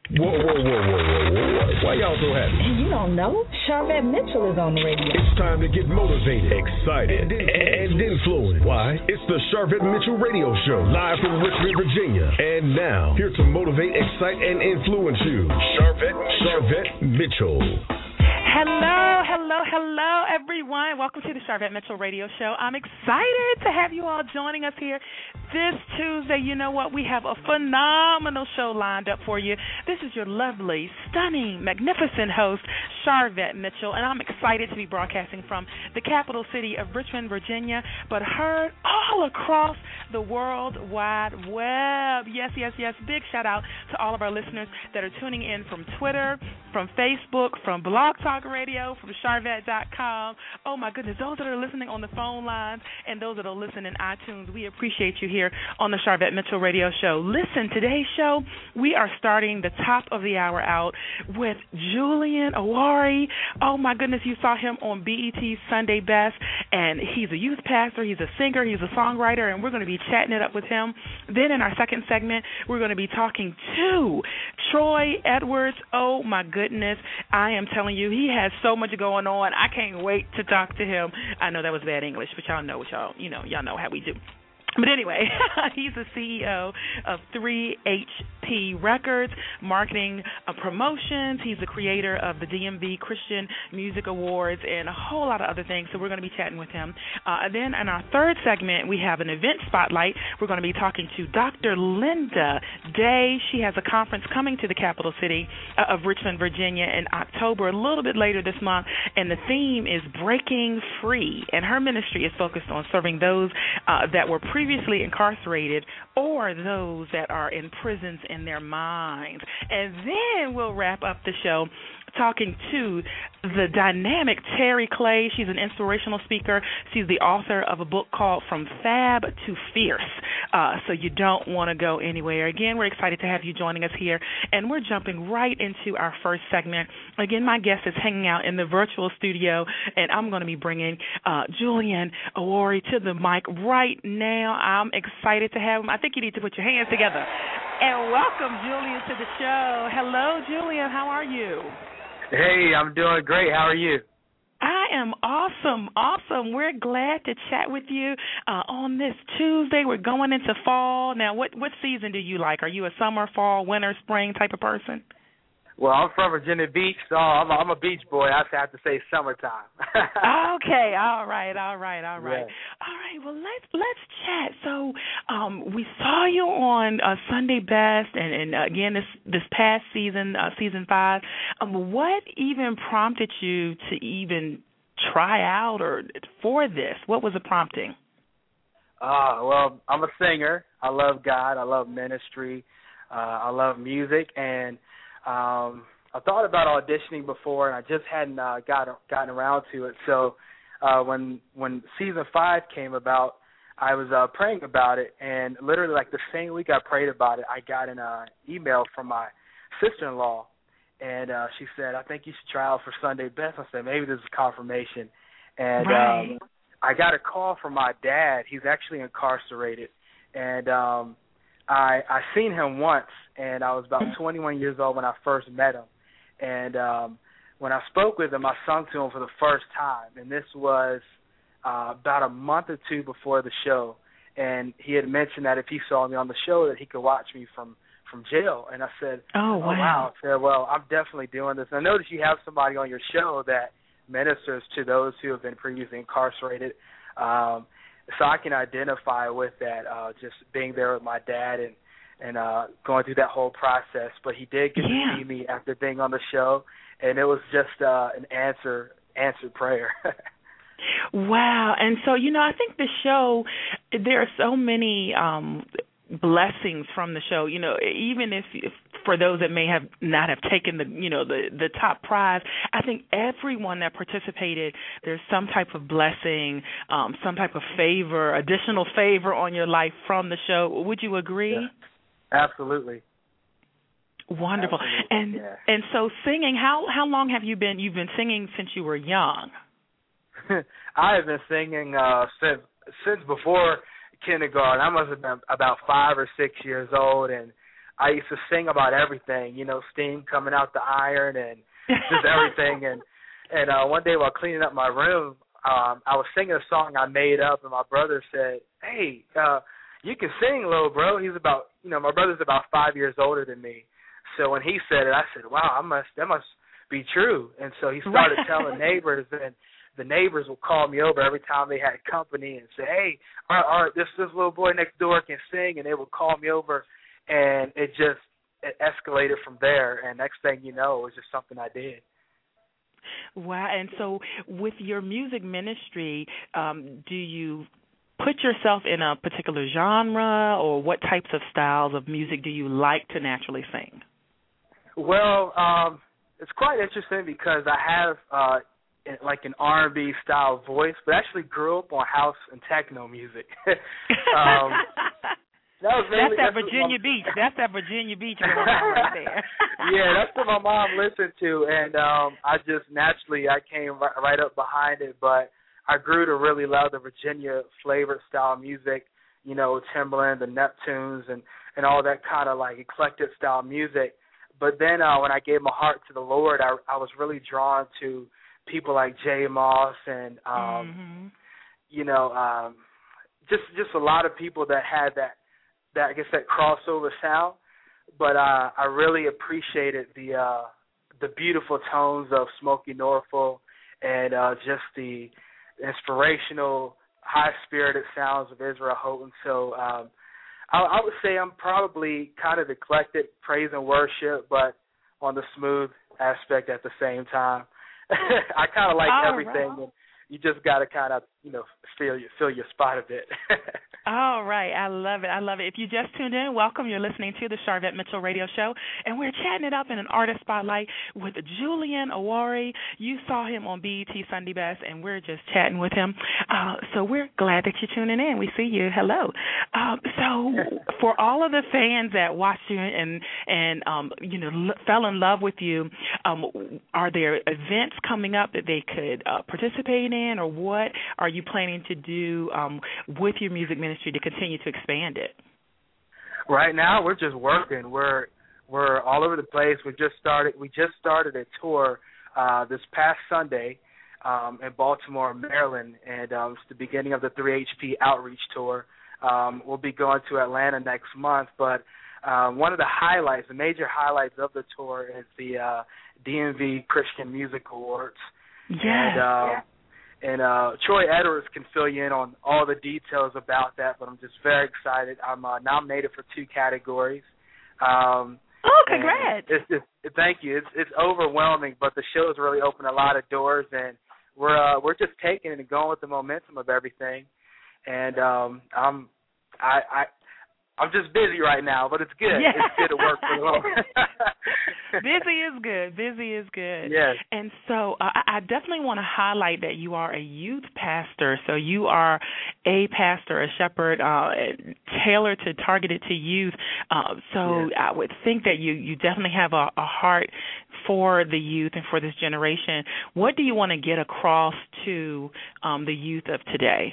Whoa. Why y'all so happy? You don't know? Charvette Mitchell is on the radio. It's time to get motivated, excited, and influenced. Why? It's the Charvette Mitchell Radio Show, live from Richmond, Virginia. And now, here to motivate, excite, and influence you, Charvette Mitchell. Hello, everyone. Welcome to the Charvette Mitchell Radio Show. I'm excited to have you all joining us here this Tuesday. You know what? We have a phenomenal show lined up for you. This is your lovely, stunning, magnificent host, Charvette Mitchell, and I'm excited to be broadcasting from the capital city of Richmond, Virginia, but heard all across the World Wide Web. Yes. Big shout out to all of our listeners that are tuning in from Twitter, from Facebook, from Blog Talk Radio, from Charvette.com. Oh, my goodness, those that are listening on the phone lines and those that are listening in iTunes, we appreciate you here on the Charvette Mitchell Radio Show. Listen, today's show, we are starting the top of the hour out with Julian Owari. Oh, my goodness, you saw him on BET's Sunday Best, and he's a youth pastor, he's a singer, he's a songwriter, and we're going to be chatting it up with him. Then in our second segment, we're going to be talking to Troy Edwards. Oh, my goodness, I am telling you, he has so much going on. I can't wait to talk to him. I know that was bad English, but y'all know y'all know how we do. But anyway, he's the CEO of 3HP Records, marketing promotions. He's the creator of the DMV Christian Music Awards and a whole lot of other things, so we're going to be chatting with him. Then in our third segment, we have an event spotlight. We're going to be talking to Dr. Linda Day. She has a conference coming to the capital city of Richmond, Virginia in October, a little bit later this month, and the theme is Breaking Free, and her ministry is focused on serving those that were previously incarcerated or those that are in prisons in their minds. And then we'll wrap up the show talking to the dynamic Terry Clay. She's an inspirational speaker. She's the author of a book called From Fab to Fierce. So you don't want to go anywhere. Again, we're excited to have you joining us here, and we're jumping right into our first segment. Again, my guest is hanging out in the virtual studio, and I'm going to be bringing Julian Owari to the mic right now. I'm excited to have him. I think you need to put your hands together and welcome Julian to the show. Hello, Julian. How are you? Hey, I'm doing great. How are you? I am awesome. We're glad to chat with you on this Tuesday. We're going into fall. Now, what season do you like? Are you a summer, fall, winter, spring type of person? Well, I'm from Virginia Beach, so I'm a beach boy. I have to say summertime. Okay, all right. Yeah. All right, well, let's chat. So we saw you on Sunday Best, and again, this past season, season 5. What even prompted you to even try out or for this? What was the prompting? Well, I'm a singer. I love God. I love ministry. I love music, and I thought about auditioning before, and I just hadn't gotten around to it. So when season 5 came about, I was praying about it, and literally like the same week I prayed about it, I got an email from my sister-in-law, and she said, I think you should try out for Sunday Best. I said, maybe this is confirmation. And right. I got a call from my dad. He's actually incarcerated, and I seen him once, and I was about 21 years old when I first met him. And when I spoke with him, I sung to him for the first time, and this was about a month or two before the show. And he had mentioned that if he saw me on the show that he could watch me from jail. And I said, oh wow. I said, well, I'm definitely doing this. And I noticed you have somebody on your show that ministers to those who have been previously incarcerated. So I can identify with that, just being there with my dad and going through that whole process. But he did get to see me after being on the show, and it was just an answered prayer. Wow. And so, I think the show, there are so many blessings from the show, even if for those that may have not have taken the top prize, I think everyone that participated, there's some type of blessing, some type of favor, additional favor on your life from the show. Would you agree? Yeah, absolutely. Wonderful. Absolutely. And so singing, how long have you've been singing since you were young? I have been singing since before kindergarten. I must have been about 5 or 6 years old, and I used to sing about everything, steam coming out the iron and just everything. And one day while cleaning up my room, I was singing a song I made up, and my brother said, "Hey, you can sing, little bro." He's about, my brother's about 5 years older than me. So when he said it, I said, "Wow, that must be true." And so he started telling neighbors, and the neighbors would call me over every time they had company and say, "Hey, this little boy next door can sing," and they would call me over, and it escalated from there. And next thing you know, it was just something I did. Wow. And so with your music ministry, do you put yourself in a particular genre, or what types of styles of music do you like to naturally sing? Well, it's quite interesting because I have like an R&B style voice, but actually grew up on house and techno music. That's that Virginia Beach. That's that Virginia Beach right there. Yeah, that's what my mom listened to, and I just naturally I came right up behind it. But I grew to really love the Virginia flavored style music, Timbaland, the Neptunes, and all that kind of like eclectic style music. But then when I gave my heart to the Lord, I was really drawn to people like J. Moss and just a lot of people that had that I guess that crossover sound. But I really appreciated the beautiful tones of Smokey Norfolk and just the inspirational, high-spirited sounds of Israel Houghton. So I would say I'm probably kind of eclectic, praise and worship, but on the smooth aspect at the same time. I kind of like everything, and you just got to kind of, fill your spot a bit. All right. I love it. I love it. If you just tuned in, welcome. You're listening to the Sharvette Mitchell Radio Show, and we're chatting it up in an artist spotlight with Julian Oworie. You saw him on BET Sunday Best, and we're just chatting with him. So we're glad that you're tuning in. We see you. Hello. So for all of the fans that watched you and fell in love with you, are there events coming up that they could participate in, or what are you planning to do with your music ministry to continue to expand it? Right now, we're just working. We're all over the place. We just started a tour this past Sunday in Baltimore, Maryland, and it's the beginning of the 3HP Outreach Tour. We'll be going to Atlanta next month, but one of the major highlights of the tour is the DMV Christian Music Awards. Yeah. And Troy Edwards can fill you in on all the details about that, but I'm just very excited. I'm nominated for 2 categories. Congrats! Thank you. It's overwhelming, but the show has really opened a lot of doors, and we're just taking it and going with the momentum of everything. And I'm just busy right now, but it's good. Yeah. It's good to work for the Lord. Busy is good. Busy is good. Yes. And so I definitely want to highlight that you are a youth pastor. So you are a pastor, a shepherd, targeted to youth. So yes. I would think that you definitely have a heart for the youth and for this generation. What do you want to get across to the youth of today?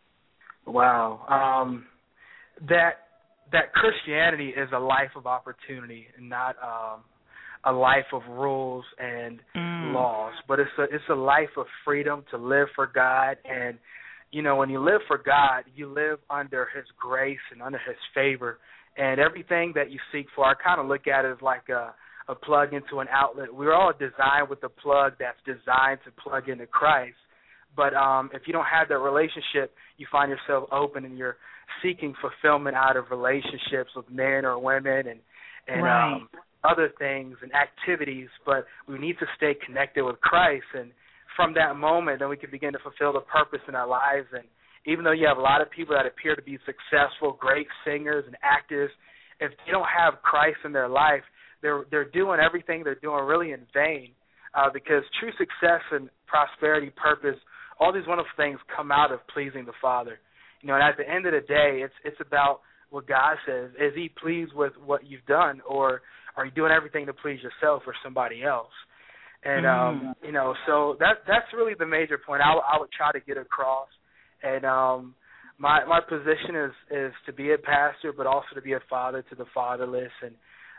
Wow. That Christianity is a life of opportunity and not a life of rules and laws, but it's a life of freedom to live for God. And when you live for God, you live under His grace and under His favor, and everything that you seek for. I kind of look at it as like a plug into an outlet. We're all designed with a plug that's designed to plug into Christ. But if you don't have that relationship, you find yourself open and you're seeking fulfillment out of relationships with men or women and right. Other things and activities. But we need to stay connected with Christ. And from that moment, then we can begin to fulfill the purpose in our lives. And even though you have a lot of people that appear to be successful, great singers and actors, if they don't have Christ in their life, they're doing everything they're doing really in vain. Because true success and prosperity, purpose, all these wonderful things come out of pleasing the Father. And at the end of the day, it's about what God says. Is He pleased with what you've done, or are you doing everything to please yourself or somebody else? And so that's really the major point I would try to get across. And my position is to be a pastor, but also to be a father to the fatherless, and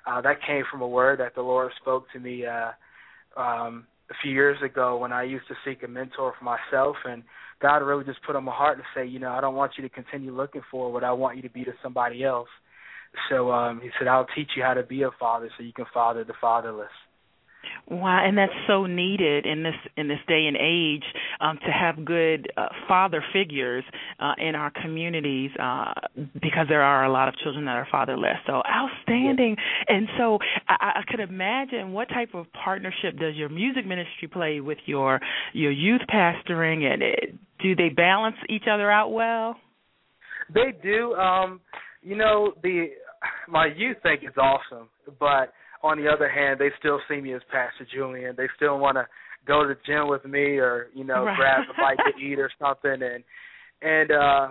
that came from a word that the Lord spoke to me a few years ago when I used to seek a mentor for myself, and God really just put on my heart to say, I don't want you to continue looking for what I want you to be to somebody else. So he said, I'll teach you how to be a father so you can father the fatherless. Wow, and that's so needed in this day and age, to have good father figures in our communities, because there are a lot of children that are fatherless. So outstanding. And so I could imagine, what type of partnership does your music ministry play with your youth pastoring, and do they balance each other out well? They do. My youth think it's awesome, but on the other hand, they still see me as Pastor Julian. They still want to go to the gym with me, or right. grab a bite to eat or something. And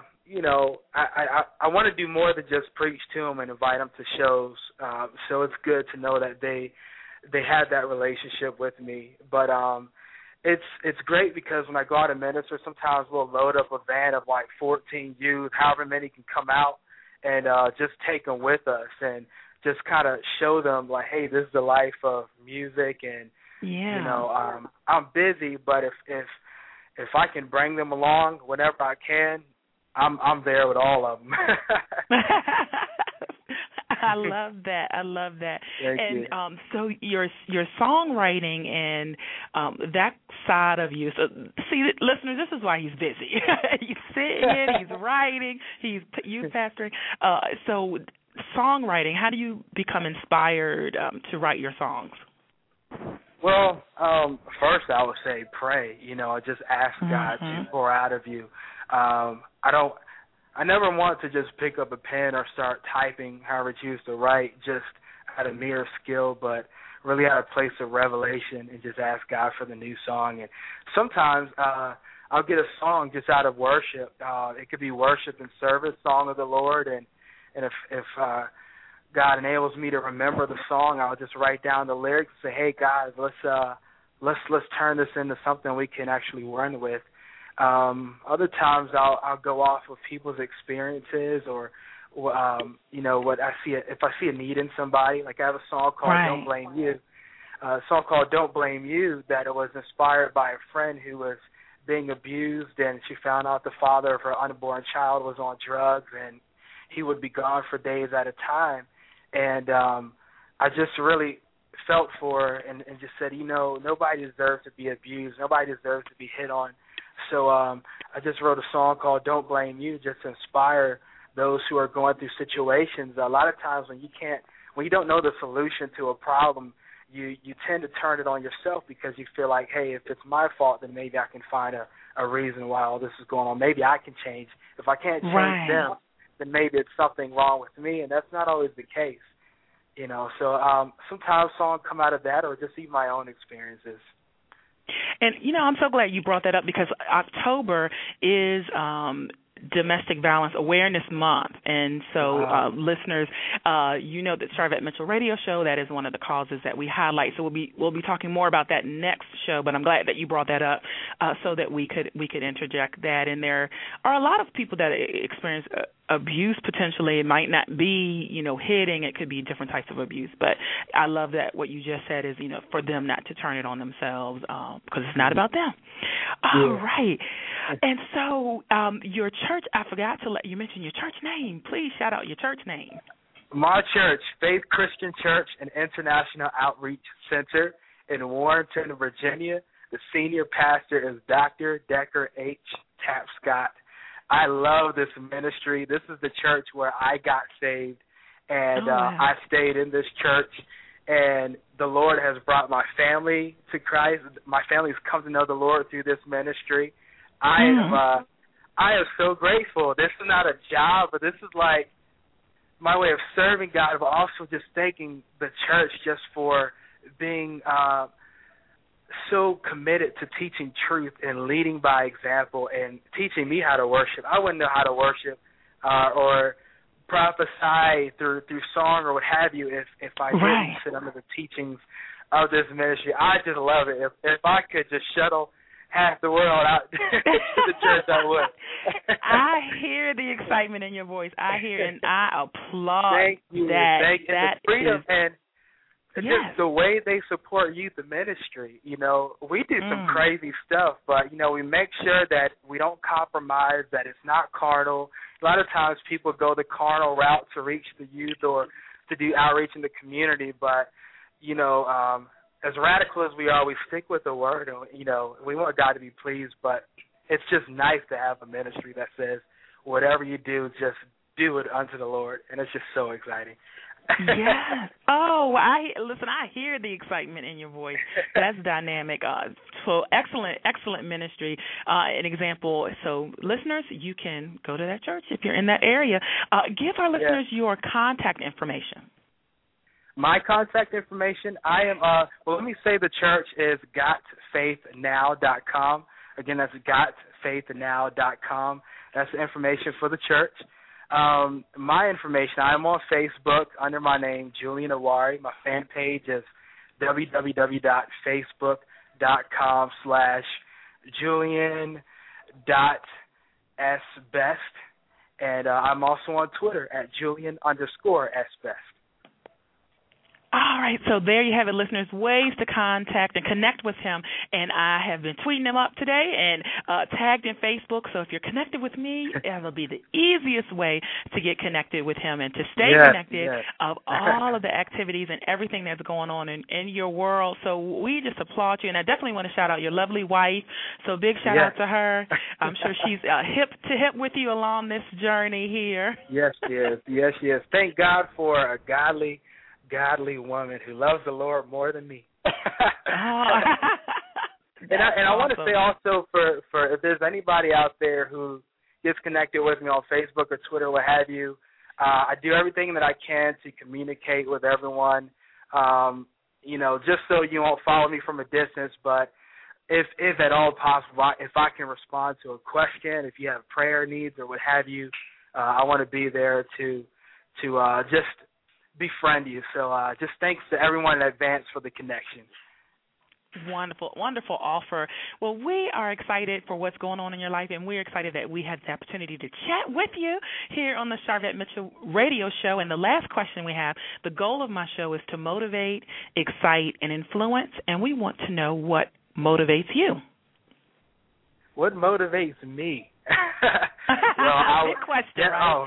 I want to do more than just preach to them and invite them to shows. So it's good to know that they have that relationship with me. But it's great because when I go out and minister, sometimes we'll load up a van of like 14 youth, however many can come out, and just take them with us and just kind of show them, like, hey, this is the life of music, and I'm busy, but if I can bring them along whenever I can, I'm there with all of them. I love that. Thank and you. So your songwriting and that side of you. So see, listeners, this is why he's busy. He's singing, he's writing, he's youth pastoring. So songwriting, how do you become inspired to write your songs? Well, first I would say pray. Just ask God to pour out of you. I never want to just pick up a pen or start typing however it's used to write just out of mere skill, but really out of a place of revelation and just ask God for the new song. And sometimes I'll get a song just out of worship. It could be worship and service, song of the Lord, and if God enables me to remember the song, I'll just write down the lyrics and say, hey guys, let's turn this into something we can actually run with. Other times I'll go off of people's experiences or what I see. If I see a need in somebody, like I have a song called Don't Blame You. A song called Don't Blame You that it was inspired by a friend who was being abused, and she found out the father of her unborn child was on drugs, and he would be gone for days at a time. And I just really felt for her and just said, nobody deserves to be abused. Nobody deserves to be hit on. So I just wrote a song called Don't Blame You, just to inspire those who are going through situations. A lot of times when you don't know the solution to a problem, you tend to turn it on yourself because you feel like, hey, if it's my fault, then maybe I can find a reason why all this is going on. Maybe I can change. If I can't change them, then maybe it's something wrong with me, and that's not always the case. So sometimes songs come out of that or just even my own experiences. And, I'm so glad you brought that up because October is Domestic Violence Awareness Month. And so, listeners, that Sharvette Mitchell Radio Show, that is one of the causes that we highlight. So we'll be talking more about that next show, but I'm glad that you brought that up so that we could interject that. And there are a lot of people that experience abuse potentially. It might not be, hitting. It could be different types of abuse. But I love that what you just said is, for them not to turn it on themselves because it's not about them. All right. And so your church, I forgot to let you mention your church name. Please shout out your church name. My church, Faith Christian Church and International Outreach Center in Warrenton, Virginia. The senior pastor is Dr. Decker H. Tapscott. I love this ministry. This is the church where I got saved, and I stayed in this church, and the Lord has brought my family to Christ. My family's come to know the Lord through this ministry. I am so grateful. This is not a job, but this is like my way of serving God, but also just thanking the church just for being so committed to teaching truth and leading by example and teaching me how to worship. I wouldn't know how to worship or prophesy through song or what have you if I didn't sit under the teachings of this ministry. I just love it. If I could just shuttle half the world out to the church, I would. I hear the excitement in your voice. I hear, and I applaud Thank you. that. Thank you. That the freedom is, and yes. just the way they support youth ministry. You know, we do some crazy stuff, but, you know, we make sure that we don't compromise, that it's not carnal. A lot of times people go the carnal route to reach the youth or to do outreach in the community, but, you know, as radical as we are, we stick with the word. And, you know, we want God to be pleased, but it's just nice to have a ministry that says, whatever you do, just do it unto the Lord, and it's just so exciting. Yes. Oh, I hear the excitement in your voice. That's dynamic. So excellent ministry. An example. So listeners, you can go to that church if you're in that area. Give our listeners your contact information. My contact information, I am, let me say the church is gotfaithnow.com. Again, that's gotfaithnow.com. That's the information for the church. My information, I am on Facebook under my name, Julian Awari. My fan page is www.facebook.com/Julian.sbest. And I'm also on Twitter at Julian_sbest. All right, so there you have it, listeners, ways to contact and connect with him. And I have been tweeting him up today and tagged in Facebook. So if you're connected with me, it'll be the easiest way to get connected with him and to stay connected of all of the activities and everything that's going on in your world. So we just applaud you. And I definitely want to shout out your lovely wife. So big shout out to her. I'm sure she's hip to hip with you along this journey here. Yes, she is. Yes, she is. Thank God for a godly woman who loves the Lord more than me. And I want to say also for if there's anybody out there who gets connected with me on Facebook or Twitter, what have you, I do everything that I can to communicate with everyone, you know, just so you won't follow me from a distance. But if at all possible, if I can respond to a question, if you have prayer needs or what have you, I want to be there to just befriend you. So just thanks to everyone in advance for the connection. Wonderful, wonderful offer. Well, we are excited for what's going on in your life, and we're excited that we had the opportunity to chat with you here on the Sharvette Mitchell Radio Show. And the last question we have, the goal of my show is to motivate, excite, and influence, and we want to know what motivates you. What motivates me? Good question, right?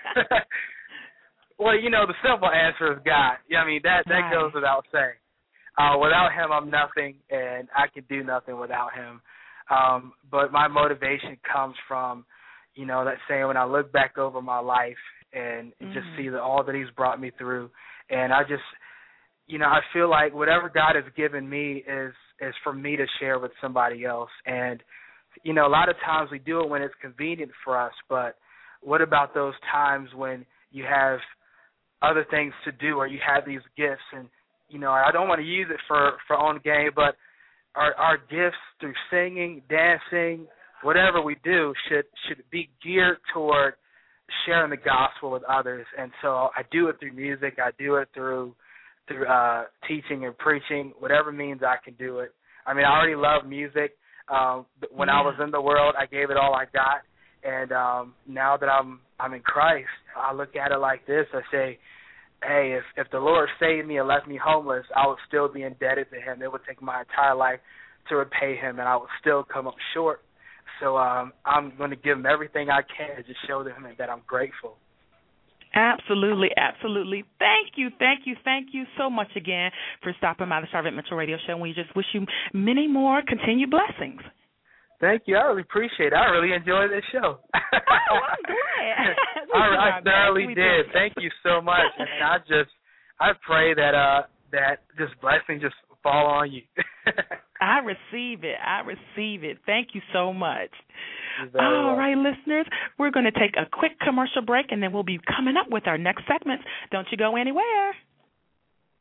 Well, you know, the simple answer is God. Yeah, I mean, that goes without saying. Without him, I'm nothing, and I can do nothing without him. But my motivation comes from, you know, that saying when I look back over my life and just see all that he's brought me through. And I just, you know, I feel like whatever God has given me is for me to share with somebody else. And, you know, a lot of times we do it when it's convenient for us, but what about those times when you have other things to do or you have these gifts? And, you know, I don't want to use it for own gain, but our gifts through singing, dancing, whatever we do should be geared toward sharing the gospel with others. And so I do it through music. I do it through teaching and preaching, whatever means I can do it. I mean, I already love music. When I was in the world, I gave it all I got. And now that I'm in Christ, I look at it like this. I say, hey, if the Lord saved me and left me homeless, I would still be indebted to him. It would take my entire life to repay him, and I would still come up short. So I'm going to give him everything I can to just show him that I'm grateful. Absolutely, absolutely. Thank you so much again for stopping by the Sharvette Mitchell Radio Show. And we just wish you many more continued blessings. Thank you. I really appreciate it. I really enjoyed this show. Oh, I'm glad. I thoroughly did. Thank you so much. And I pray that this blessing just fall on you. I receive it. Thank you so much. All right, listeners, we're going to take a quick commercial break, and then we'll be coming up with our next segments. Don't you go anywhere.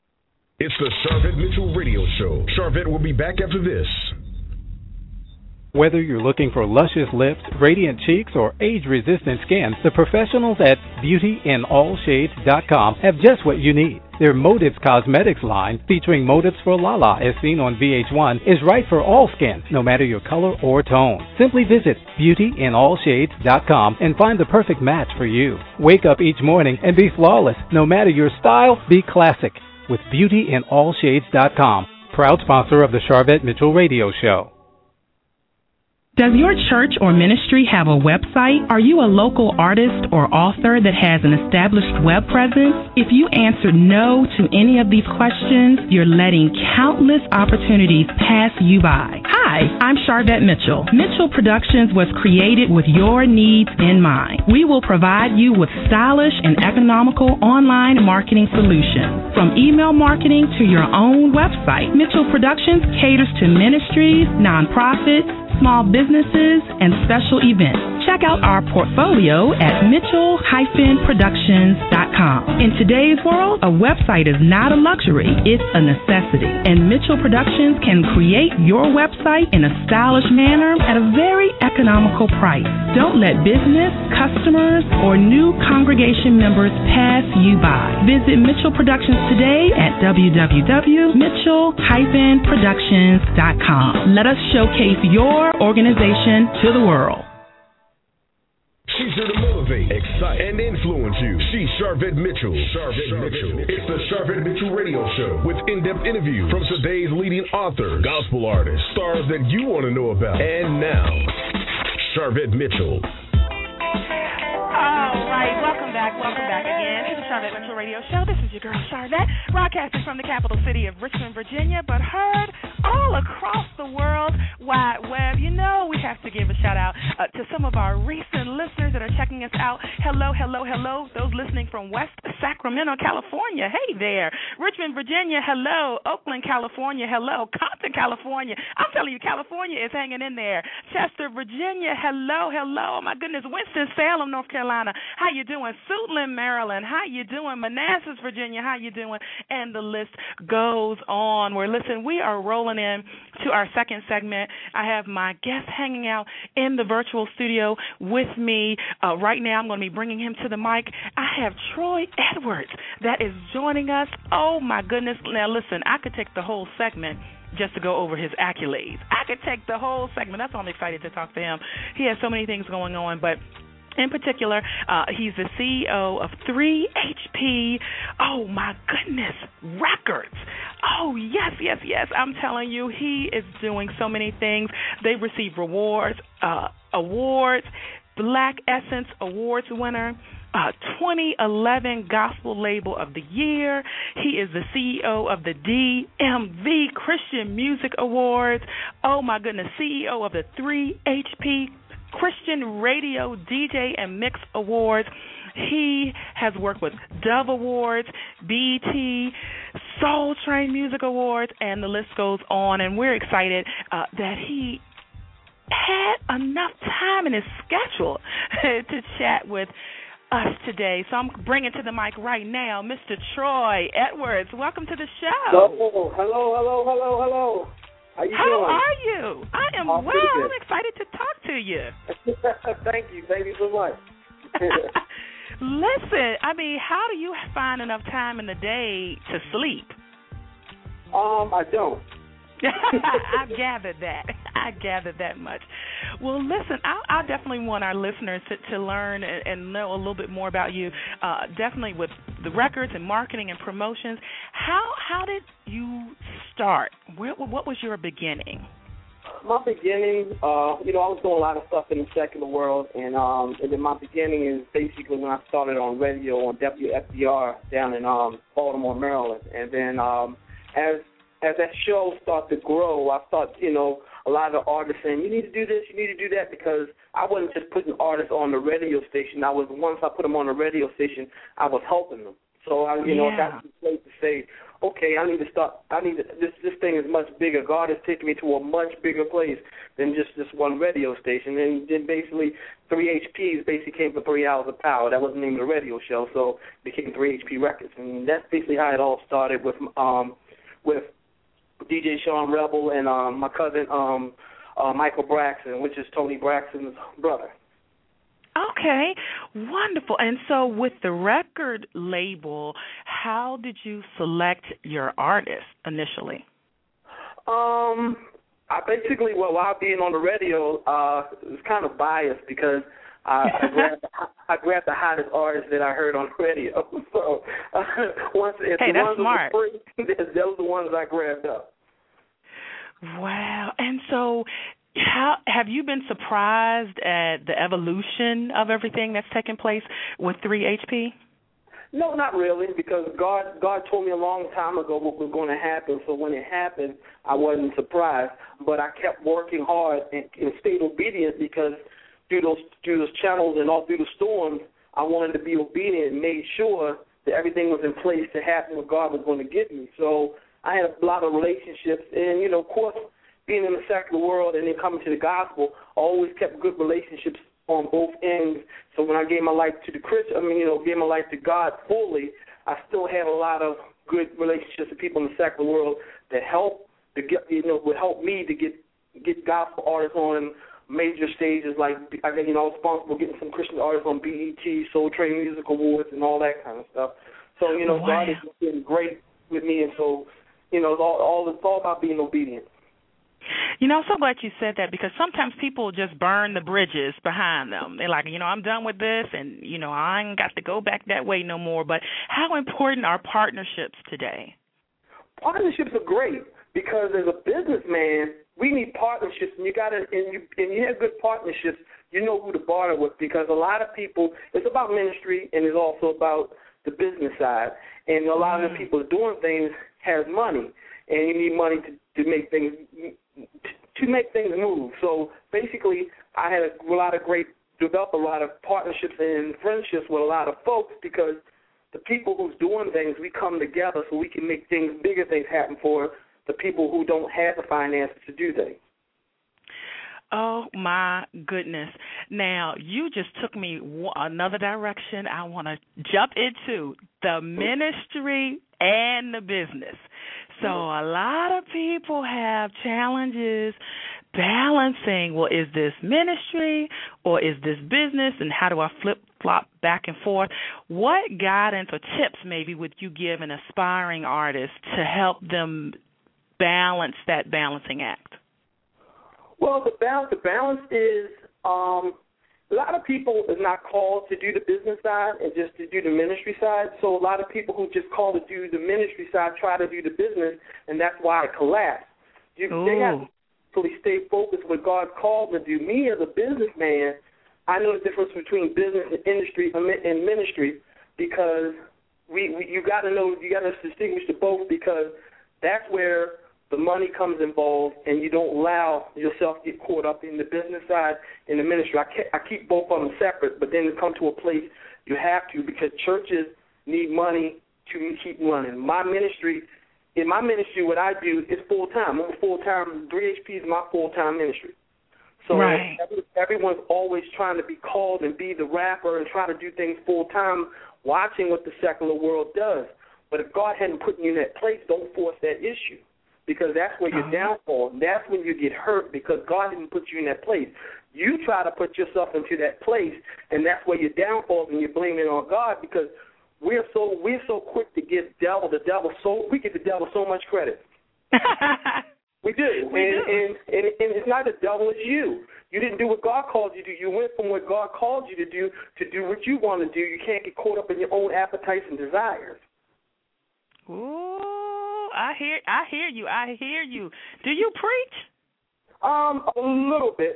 It's the Sharvette Mitchell Radio Show. Sharvette will be back after this. Whether you're looking for luscious lips, radiant cheeks, or age-resistant skin, the professionals at BeautyInAllShades.com have just what you need. Their Motives Cosmetics line, featuring Motives for Lala as seen on VH1, is right for all skin, no matter your color or tone. Simply visit BeautyInAllShades.com and find the perfect match for you. Wake up each morning and be flawless. No matter your style, be classic with BeautyInAllShades.com, proud sponsor of the Sharvette Mitchell Radio Show. Does your church or ministry have a website? Are you a local artist or author that has an established web presence? If you answered no to any of these questions, you're letting countless opportunities pass you by. Hi, I'm Sharvette Mitchell. Mitchell Productions was created with your needs in mind. We will provide you with stylish and economical online marketing solutions. From email marketing to your own website, Mitchell Productions caters to ministries, nonprofits, small businesses, and special events. Check out our portfolio at Mitchell-Productions.com. In today's world, a website is not a luxury, it's a necessity. And Mitchell Productions can create your website in a stylish manner at a very economical price. Don't let business, customers, or new congregation members pass you by. Visit Mitchell Productions today at www.mitchell-productions.com. Let us showcase your organization to the world. She's here to motivate, excite, and influence you. She's Sharvette Mitchell. It's the Sharvette Mitchell Radio Show with in-depth interviews from today's leading authors, gospel artists, stars that you want to know about. And now, Sharvette Mitchell. All right, welcome back again to the Sharvette Mitchell Radio Show. This is your girl Sharvette, broadcasting from the capital city of Richmond, Virginia, but heard all across the world wide web. You know, we have to give a shout out to some of our recent listeners that are checking us out. Hello. Those listening from West Sacramento, California. Hey there. Richmond, Virginia. Hello. Oakland, California. Hello. Compton, California. I'm telling you, California is hanging in there. Chester, Virginia. Hello. Oh my goodness. Winston-Salem, North Carolina. How you doing? Suitland, Maryland. How you doing? Manassas, Virginia. How you doing? And the list goes on. We are rolling in to our second segment. I have my guest hanging out in the virtual studio with me right now. I'm going to be bringing him to the mic. I have Troy Edwards that is joining us. Oh, my goodness. Now, listen, I could take the whole segment just to go over his accolades. I could take the whole segment. That's why I'm excited to talk to him. He has so many things going on, but in particular, he's the CEO of 3HP, oh my goodness, Records. Oh, yes. I'm telling you, he is doing so many things. They've received awards, Black Essence Awards winner, 2011 Gospel Label of the Year. He is the CEO of the DMV Christian Music Awards. Oh my goodness, CEO of the 3HP Christian Radio DJ and Mix Awards. He has worked with Dove Awards, BET, Soul Train Music Awards, and the list goes on. And we're excited that he had enough time in his schedule to chat with us today. So I'm bringing to the mic right now Mr. Troy Edwards. Welcome to the show. Hello. How are you? I am well. I'm excited to talk to you. Thank you so much. Listen, how do you find enough time in the day to sleep? I don't. I gathered that much. Well, listen, I definitely want our listeners to learn and know a little bit more about you, definitely with the records and marketing and promotions. How did you start? What was your beginning? My beginning, I was doing a lot of stuff in the secular world, and then my beginning is basically when I started on radio on WFDR down in Baltimore, Maryland. And then as that show started to grow, I thought, a lot of the artists saying, you need to do this, you need to do that, because I wasn't just putting artists on the radio station. Once I put them on the radio station, I was helping them. So I got to the place to say, okay, this thing is much bigger. God has taken me to a much bigger place than just this one radio station. And then basically 3HPs came for 3 Hours of Power. That was the name of the radio show, so it became 3HP Records. And that's basically how it all started with DJ Sean Rebel and my cousin Michael Braxton, which is Tony Braxton's brother. Okay, wonderful. And so with the record label, how did you select your artist initially? I basically, while being on the radio, was kind of biased because I grabbed the hottest artist that I heard on the radio. So that's smart. Those are the ones I grabbed up. Wow. And so how have you been surprised at the evolution of everything that's taken place with 3HP? No, not really, because God told me a long time ago what was going to happen. So when it happened, I wasn't surprised. But I kept working hard and stayed obedient because through those channels and all through the storms, I wanted to be obedient and made sure that everything was in place to happen what God was going to give me. So I had a lot of relationships, and of course, being in the secular world and then coming to the gospel, I always kept good relationships on both ends. So when I gave my life to gave my life to God fully, I still had a lot of good relationships with people in the secular world that would help me to get gospel artists on major stages. Like I was responsible for getting some Christian artists on BET, Soul Train Music Awards, and all that kind of stuff. So wow. God has been great with me, and so it's all about being obedient. I'm so glad you said that because sometimes people just burn the bridges behind them. They're like, I'm done with this, and, I ain't got to go back that way no more. But how important are partnerships today? Partnerships are great because as a businessman, we need partnerships, and you have good partnerships, you know who to partner with because a lot of people, it's about ministry and it's also about the business side. And a lot of the people doing things has money, and you need money to make things move. So basically, I had developed a lot of partnerships and friendships with a lot of folks because the people who's doing things, we come together so we can make bigger things happen for the people who don't have the finances to do things. Oh, my goodness. Now, you just took me another direction I want to jump into, the ministry and the business. So a lot of people have challenges balancing, well, is this ministry or is this business, and how do I flip-flop back and forth? What guidance or tips maybe would you give an aspiring artist to help them balance that balancing act? Well, the balance is a lot of people is not called to do the business side and just to do the ministry side. So a lot of people who just call to do the ministry side try to do the business, and that's why it collapsed. They have to really stay focused what God called to do. Me as a businessman, I know the difference between business and industry and ministry because you got to distinguish the both because that's where the money comes involved, and you don't allow yourself to get caught up in the business side and the ministry. I keep both of them separate, but then come to a place you have to because churches need money to keep running. In my ministry, what I do is full-time. I'm full-time. 3HP is my full-time ministry. So right. Everyone's always trying to be called and be the rapper and try to do things full-time, watching what the secular world does. But if God hadn't put you in that place, don't force that issue. Because that's where you're downfall. That's when you get hurt because God didn't put you in that place. You try to put yourself into that place, and that's where your downfall, and you're blaming it on God because we're so quick to give the devil so much credit. We do. And it's not the devil, it's you. You didn't do what God called you to do. You went from what God called you to do what you want to do. You can't get caught up in your own appetites and desires. Ooh. I hear you. Do you preach? A little bit.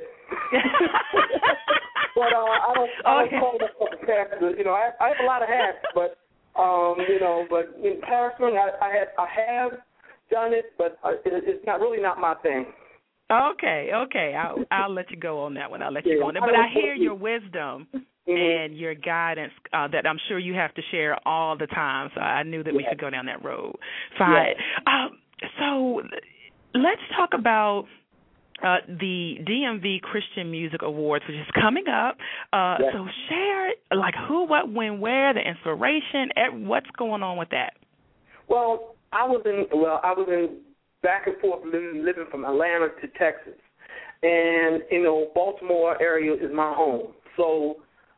But I don't call myself a pastor. I have a lot of hats, but in pastoring, I have done it, but it's not my thing. Okay. I'll let you go on that one. But I hear your wisdom and your guidance that I'm sure you have to share all the time. So I knew that we could go down that road. Fine. So let's talk about the DMV Christian Music Awards, which is coming up. So share who, what, when, where, the inspiration, what's going on with that? Well, I was in back and forth living from Atlanta to Texas. And, Baltimore area is my home. So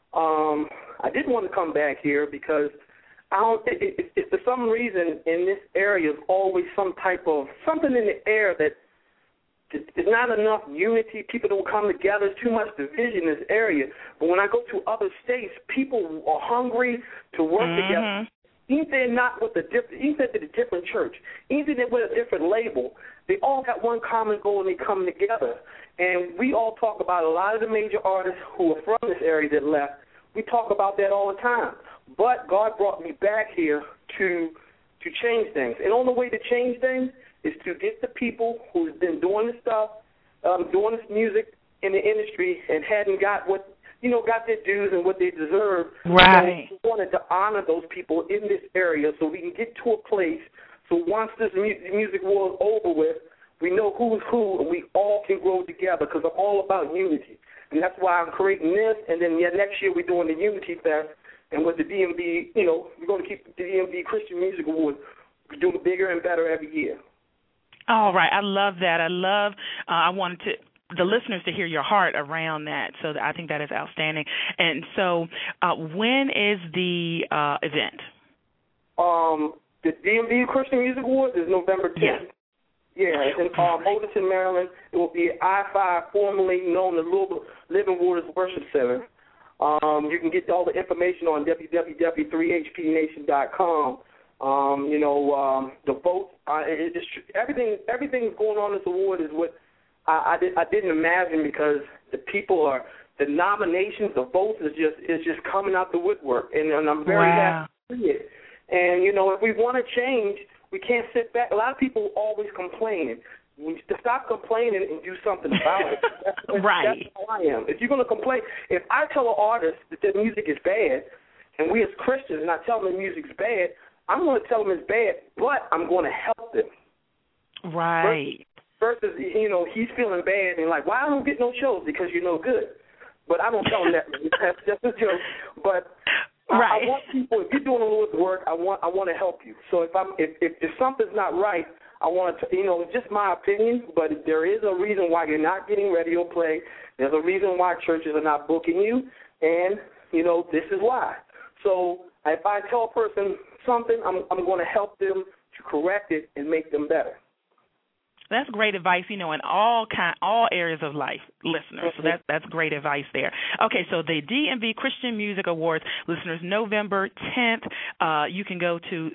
I didn't want to come back here because if for some reason in this area is always something in the air that there's not enough unity. People don't come together. There's too much division in this area. But when I go to other states, people are hungry to work together. Even if they're not with even if they're a different church, even if they're with a different label, they all got one common goal and they come together. And we all talk about a lot of the major artists who are from this area that left. We talk about that all the time. But God brought me back here to change things. And on the way to change things is to get the people who's been doing this stuff, doing this music in the industry and hadn't got got their dues and what they deserve. Right. So we wanted to honor those people in this area so we can get to a place so once this music war is over with, we know who's who and we all can grow together because I'm all about unity. And that's why I'm creating this. And then next year we're doing the Unity Fest. And with the DMV, we're going to keep the DMV Christian Music Awards doing bigger and better every year. All right. I love that. I wanted the listeners to hear your heart around that. So I think that is outstanding. And so when is the event? The DMV Christian Music Awards is November 10th. Yes. Yeah, it's in Overton, Maryland. It will be at I-5, formerly known as Louisville Living Waters Worship Center. You can get all the information on www.3hpnation.com. The vote, everything going on in this award is what I didn't imagine because the nominations, the votes is just coming out the woodwork, and I'm very happy to see it. And if we want to change, we can't sit back. A lot of people always complaining. We need to stop complaining and do something about it. Right. That's how I am. If you're going to complain, if I tell an artist that their music is bad, and we as Christians, and I tell them the music's bad, I'm going to tell them it's bad, but I'm going to help them. Right. Versus he's feeling bad and like, why I don't get no shows? Because you're no good. But I don't tell him that. That's just a joke. But right. I want people. If you're doing a little work, I want to help you. So if something's not right, I want to. It's just my opinion. But there is a reason why you're not getting radio play. There's a reason why churches are not booking you, and this is why. So if I tell a person something, I'm going to help them to correct it and make them better. That's great advice, in all areas of life, listeners. So that's great advice there. Okay, so the DMV Christian Music Awards, listeners, November 10th. You can go to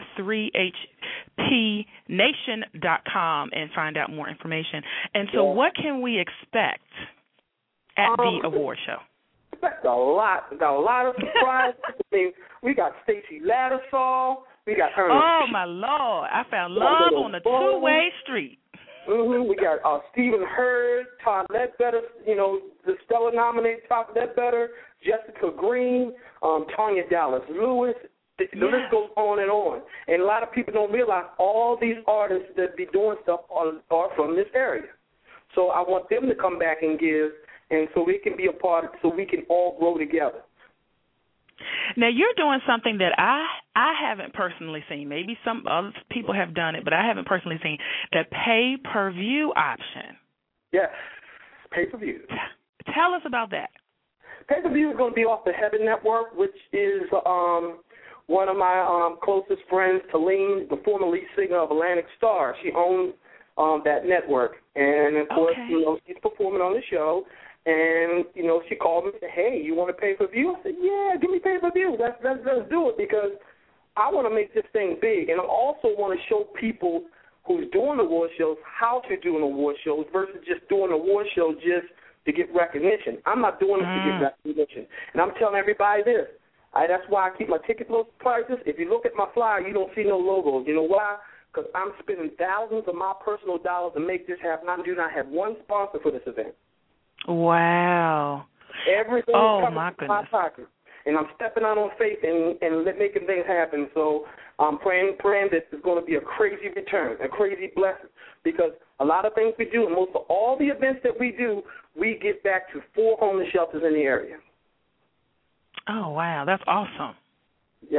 3hpnation.com and find out more information. And so what can we expect at the award show? Expect a lot. We got a lot of surprises. We got Stacey Lattisaw. We got Ernest. Oh, my Lord. I found love on a two-way street. We got Stephen Hurd, Todd Ledbetter, the Stella nominated Todd Ledbetter, Jessica Green, Tanya Dallas Lewis. The list goes on. And a lot of people don't realize all these artists that be doing stuff are from this area. So I want them to come back and give, and so we can be a part, so we can all grow together. Now, you're doing something that I haven't personally seen. Maybe some other people have done it, but I haven't personally seen the pay-per-view option. Yes, pay-per-view. Tell us about that. Pay-per-view is going to be off the Heaven Network, which is one of my closest friends, Talene, the former lead singer of Atlantic Star. She owns that network. And, of course, she's performing on the show. And, she called me and said, hey, you want to pay-per-view? I said, yeah, give me pay-per-view. Let's do it because I want to make this thing big. And I also want to show people who's doing award shows how to do an award show versus just doing an award show just to get recognition. I'm not doing it to get recognition. And I'm telling everybody this. That's why I keep my ticket prices. If you look at my flyer, you don't see no logos. You know why? Because I'm spending thousands of my personal dollars to make this happen. I do not have one sponsor for this event. Wow. Everything is coming from my pocket. And I'm stepping out on faith and making things happen. So I'm praying that there's going to be a crazy return, a crazy blessing. Because a lot of things we do, and most of all the events that we do, we get back to 4 homeless shelters in the area. Oh, wow. That's awesome. Yes.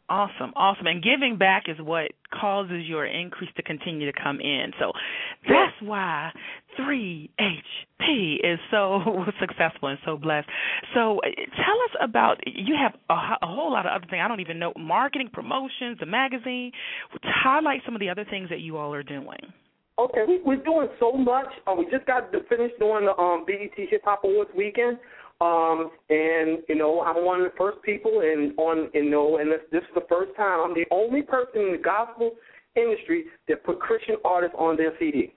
Awesome, awesome. And giving back is what causes your increase to continue to come in. So that's why 3HP is so successful and so blessed. So tell us about, you have a whole lot of other things. I don't even know, marketing, promotions, the magazine. Highlight some of the other things that you all are doing. Okay, we're doing so much. We just got finished doing the BET Hip Hop Awards weekend. And, you know, I'm one of the first people, and this is the first time I'm the only person in the gospel industry that put Christian artists on their CD.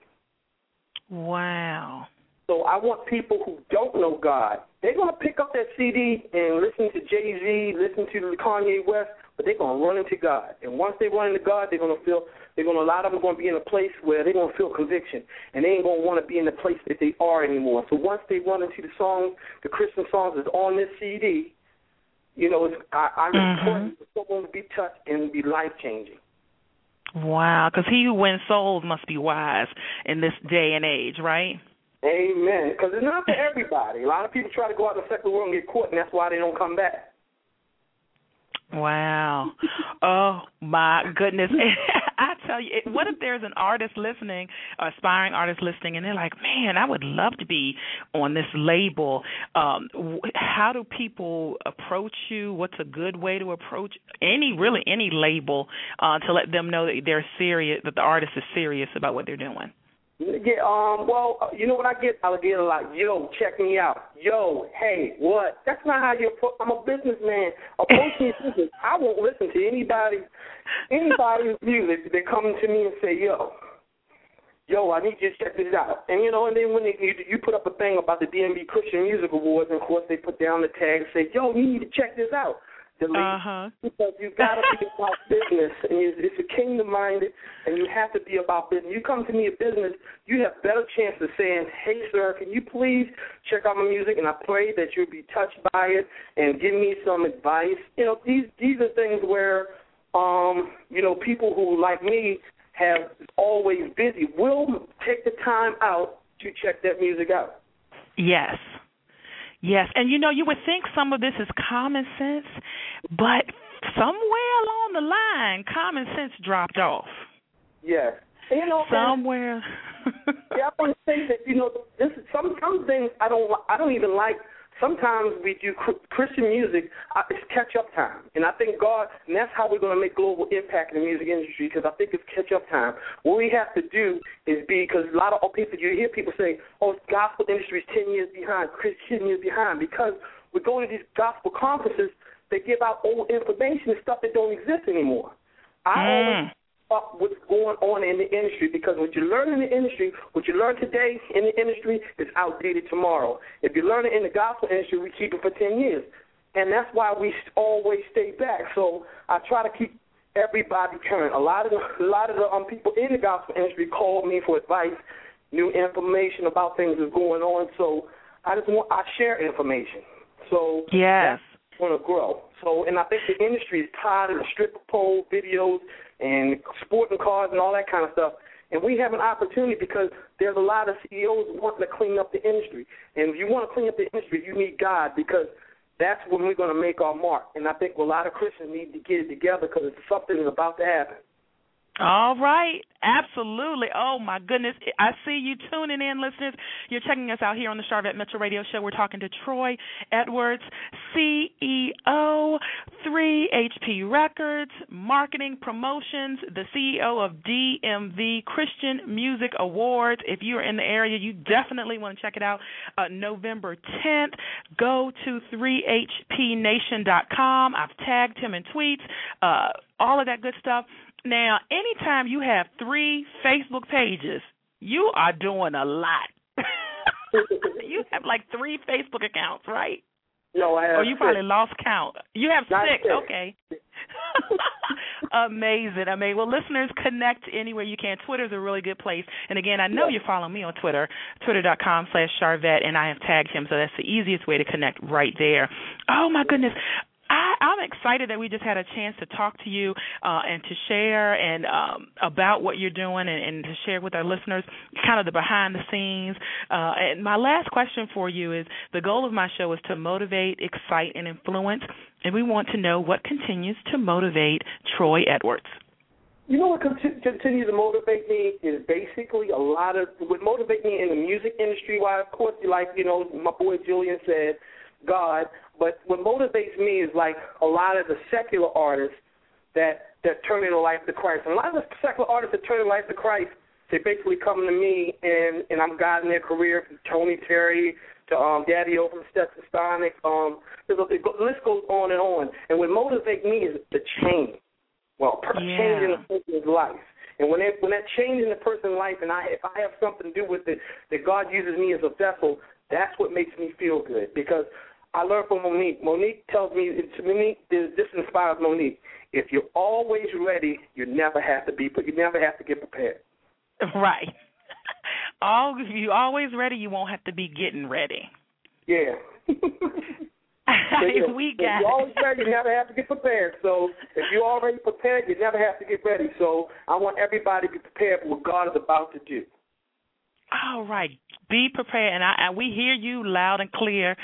Wow. So I want people who don't know God, they're going to pick up that CD and listen to Jay-Z, listen to Kanye West, but they're going to run into God. And once they run into God, a lot of them are going to be in a place where they're going to feel conviction, and they ain't going to want to be in the place that they are anymore. So once they run into the songs, the Christian songs that's on this CD, you know, I pray for someone to be touched and be life-changing. Wow, because he who wins souls must be wise in this day and age, right? Amen, because it's not for everybody. A lot of people try to go out in the secular world and get caught, and that's why they don't come back. Wow. Oh, my goodness. I tell you, what if there's an artist listening, aspiring artist listening, and they're like, man, I would love to be on this label. How do people approach you? What's a good way to approach any label to let them know that they're serious, that the artist is serious about what they're doing? Yeah, well, you know what I get? I'll get a lot, yo, check me out. Yo, hey, what? That's not how you approach. I'm a businessman. Approach me business. I won't listen to anybody's music. They come to me and say, yo, I need you to check this out. And, you know, and then when you put up a thing about the DMV Christian Music Awards, and, of course, they put down the tag and say, yo, you need to check this out. Because you've got to be about business, and it's a kingdom-minded, and you have to be about business. You come to me a business, you have better chance of saying, hey, sir, can you please check out my music, and I pray that you'll be touched by it and give me some advice. You know, these are things where, you know, people who, like me, have always busy will take the time out to check that music out. Yes. Yes, and you know, you would think some of this is common sense, but somewhere along the line, common sense dropped off. Yes. And, you know, somewhere. Yeah, I want to say that, you know, this is some things I don't even like. Sometimes we do Christian music, it's catch-up time. And I think God, and that's how we're going to make global impact in the music industry, because I think it's catch-up time. What we have to do is because a lot of people, you hear people say, oh, the gospel industry is 10 years behind, Christian years behind, because we go to these gospel conferences, they give out old information and stuff that don't exist anymore. I always what's going on in the industry, because what you learn in the industry, what you learn today in the industry is outdated tomorrow. If you learn it in the gospel industry, we keep it for 10 years. And that's why we always stay back. So I try to keep everybody current. A lot of the people in the gospel industry call me for advice, new information about things that's going on. So I share information. So yes. That's going to grow. So, and I think the industry is tired of the stripper pole videos and sporting cars and all that kind of stuff. And we have an opportunity because there's a lot of CEOs wanting to clean up the industry. And if you want to clean up the industry, you need God, because that's when we're going to make our mark. And I think a lot of Christians need to get it together, because something is about to happen. All right. Absolutely. Oh, my goodness. I see you tuning in, listeners. You're checking us out here on the Sharvette Mitchell Radio Show. We're talking to Troy Edwards, CEO, 3HP Records, Marketing Promotions, the CEO of DMV Christian Music Awards. If you're in the area, you definitely want to check it out. November 10th, go to 3hpnation.com. I've tagged him in tweets, all of that good stuff. Now, anytime you have 3 Facebook pages, you are doing a lot. You have like 3 Facebook accounts, right? No, I have 6. You probably lost count. You have 6. Okay. Amazing. Well, listeners, connect anywhere you can. Twitter's a really good place. And, again, I know you're following me on Twitter, twitter.com/Sharvette, and I have tagged him, so that's the easiest way to connect right there. Oh, my goodness. I'm excited that we just had a chance to talk to you and to share and about what you're doing and to share with our listeners kind of the behind the scenes. And my last question for you is, the goal of my show is to motivate, excite, and influence, and we want to know what continues to motivate Troy Edwards. You know what continues to motivate me is basically what motivates me in the music industry. Why, of course, like, my boy Julian said, God. But what motivates me is like a lot of the secular artists that turn their life to Christ. And a lot of the secular artists that turn their life to Christ, they basically come to me and I'm guiding their career, from Tony Terry to Daddy O from Stetson Sonic. The list goes on. And what motivates me is the change. Well, change in a person's life. And when that change in the person's life, and if I have something to do with it, that God uses me as a vessel, that's what makes me feel good. Because I learned from Monique. Monique tells me, this inspires Monique. If you're always ready, you never have to get prepared. Right. If you're always ready, you won't have to be getting ready. Yeah. We got if you're always ready, you never have to get prepared. So if you're already prepared, you never have to get ready. So I want everybody to be prepared for what God is about to do. All right. Be prepared. And we hear you loud and clear.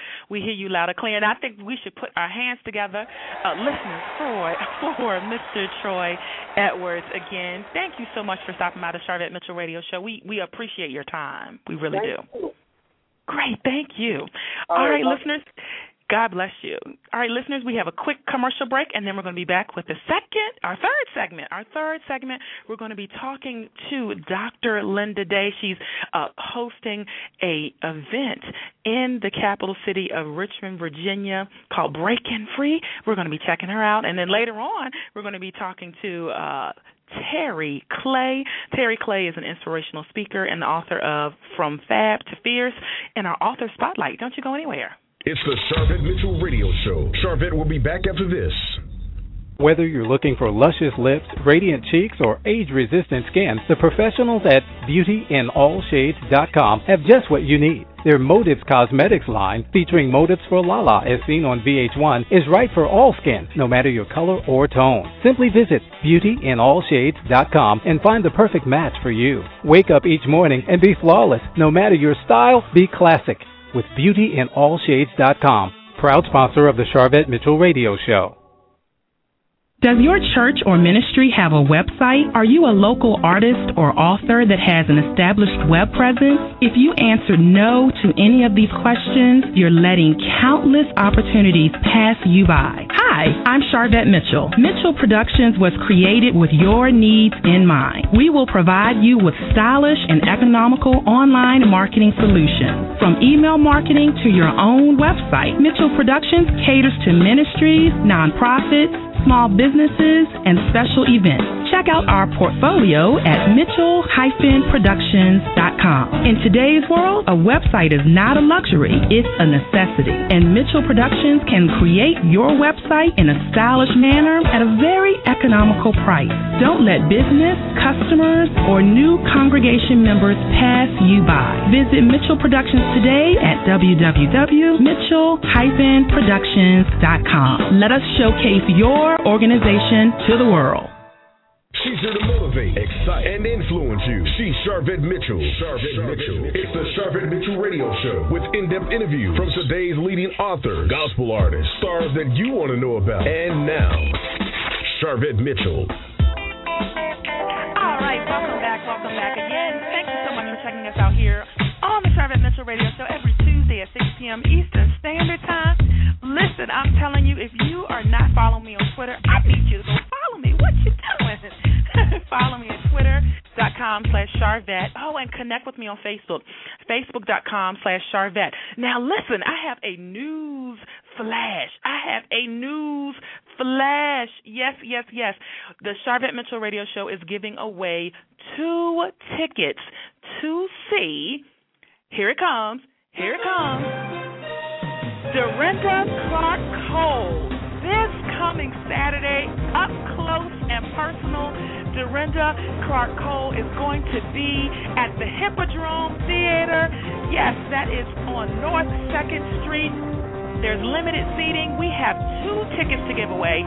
And I think we should put our hands together. Listeners, for Mr. Troy Edwards, again, thank you so much for stopping by the Sharvette Mitchell Radio Show. We appreciate your time. We really do. You. Great. Thank you. All right, listeners. God bless you. All right, listeners, we have a quick commercial break, and then we're going to be back with our third segment. We're going to be talking to Dr. Linda Day. She's hosting a event in the capital city of Richmond, Virginia, called Breaking Free. We're going to be checking her out, and then later on, we're going to be talking to Terry Clay. Terry Clay is an inspirational speaker and the author of From Fab to Fierce in our Author Spotlight. Don't you go anywhere. It's the Sharvette Mitchell Radio Show. Sharvette will be back after this. Whether you're looking for luscious lips, radiant cheeks, or age-resistant skin, the professionals at BeautyInAllShades.com have just what you need. Their Motives Cosmetics line, featuring Motives for Lala as seen on VH1, is right for all skin, no matter your color or tone. Simply visit BeautyInAllShades.com and find the perfect match for you. Wake up each morning and be flawless. No matter your style, be classic. With BeautyInAllShades.com, proud sponsor of the Sharvette Mitchell Radio Show. Does your church or ministry have a website? Are you a local artist or author that has an established web presence? If you answered no to any of these questions, you're letting countless opportunities pass you by. Hi, I'm Sharvette Mitchell. Mitchell Productions was created with your needs in mind. We will provide you with stylish and economical online marketing solutions. From email marketing to your own website, Mitchell Productions caters to ministries, nonprofits, small businesses, and special events. Check out our portfolio at Mitchell-Productions.com. In today's world, a website is not a luxury, it's a necessity. And Mitchell Productions can create your website in a stylish manner at a very economical price. Don't let business, customers, or new congregation members pass you by. Visit Mitchell Productions today at www.mitchell-productions.com. Let us showcase your organization to the world. She's here to motivate, excite, and influence you. She's Sharvette Mitchell. It's the Sharvette Mitchell Radio Show with in-depth interviews from today's leading authors, gospel artists, stars that you want to know about. And now, Sharvette Mitchell. All right, welcome back again. Thank you so much for checking us out here on the Sharvette Mitchell Radio Show every Tuesday at 6 p.m. Eastern Standard Time. Listen, I'm telling you, if you are not following me on Twitter, I need you to go follow me. What you doing? Follow me at Twitter.com/Sharvette. Oh, and connect with me on Facebook, Facebook.com/Sharvette. Now, listen, I have a news flash. Yes. The Sharvette Mitchell Radio Show is giving away 2 tickets to see, here it comes, Dorinda Clark Cole. This coming Saturday, up close and personal, Dorinda Clark Cole is going to be at the Hippodrome Theater. Yes, that is on North 2nd Street. There's limited seating. We have two tickets to give away.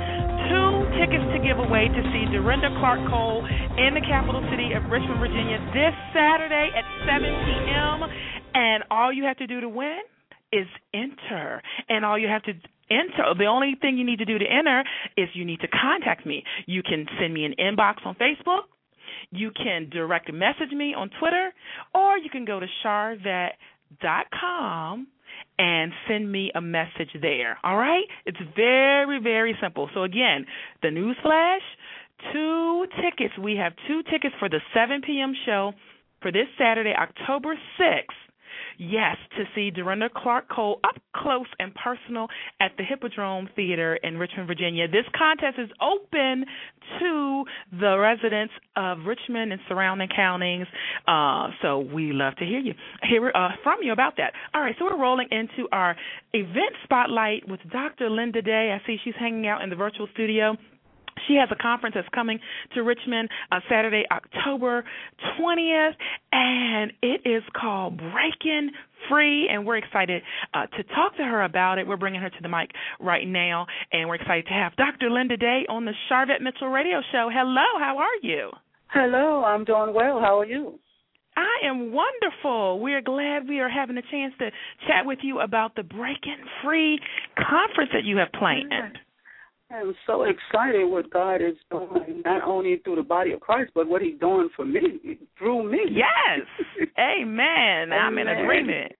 To see Dorinda Clark Cole in the capital city of Richmond, Virginia this Saturday at 7 p.m. And all you have to do to win is enter. And all you have to enter, the only thing you need to do to enter is you need to contact me. You can send me an inbox on Facebook. You can direct message me on Twitter, or you can go to charvet.com and send me a message there, all right? It's very, very simple. So, again, the news flash, 2 tickets. We have 2 tickets for the 7 p.m. show for this Saturday, October 6th. Yes, to see Dorinda Clark Cole up close and personal at the Hippodrome Theater in Richmond, Virginia. This contest is open to the residents of Richmond and surrounding counties, so we love to hear from you about that. All right, so we're rolling into our event spotlight with Dr. Linda Day. I see she's hanging out in the virtual studio. She has a conference that's coming to Richmond Saturday, October 20th, and it is called Breaking Free, and we're excited to talk to her about it. We're bringing her to the mic right now, and we're excited to have Dr. Linda Day on the Charvette Mitchell Radio Show. Hello, how are you? Hello, I'm doing well. How are you? I am wonderful. We are glad we are having a chance to chat with you about the Breaking Free conference that you have planned. I'm so excited what God is doing, not only through the body of Christ, but what he's doing for me, through me. Yes. Amen. I'm in agreement.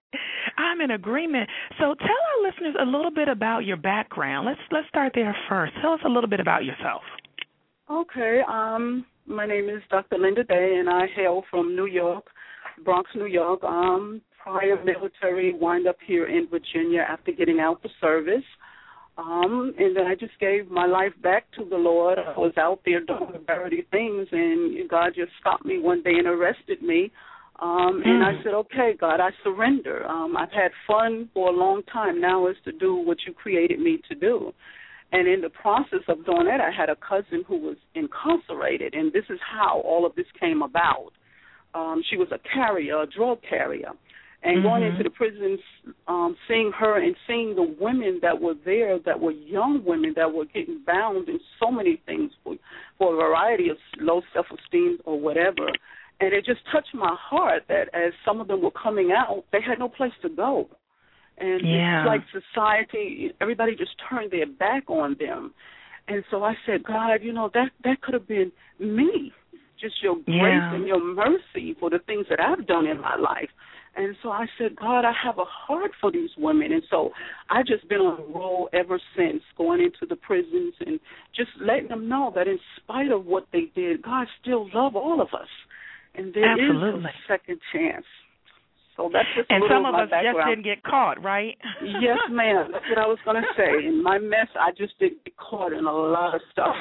So tell our listeners a little bit about your background. Let's start there first. Tell us a little bit about yourself. Okay. My name is Dr. Linda Day, and I hail from New York, Bronx, New York. Prior military, wind up here in Virginia after getting out the service. And then I just gave my life back to the Lord. I was out there doing variety things, and God just stopped me one day and arrested me. And I said, okay, God, I surrender. I've had fun for a long time. Now is to do what you created me to do. And in the process of doing that, I had a cousin who was incarcerated, and this is how all of this came about. She was a drug carrier. And going into the prisons, seeing her and seeing the women that were there, that were young women that were getting bound in so many things for a variety of low self-esteem or whatever. And it just touched my heart that as some of them were coming out, they had no place to go. And it's like society, everybody just turned their back on them. And so I said, God, that could have been me, just your grace and your mercy for the things that I've done in my life. And so I said, God, I have a heart for these women. And so I've just been on a roll ever since, going into the prisons and just letting them know that in spite of what they did, God still loves all of us. And there is a second chance. So that's just a little of my background. And some of us just didn't get caught, right? Yes, ma'am. That's what I was going to say. In my mess, I just didn't get caught in a lot of stuff.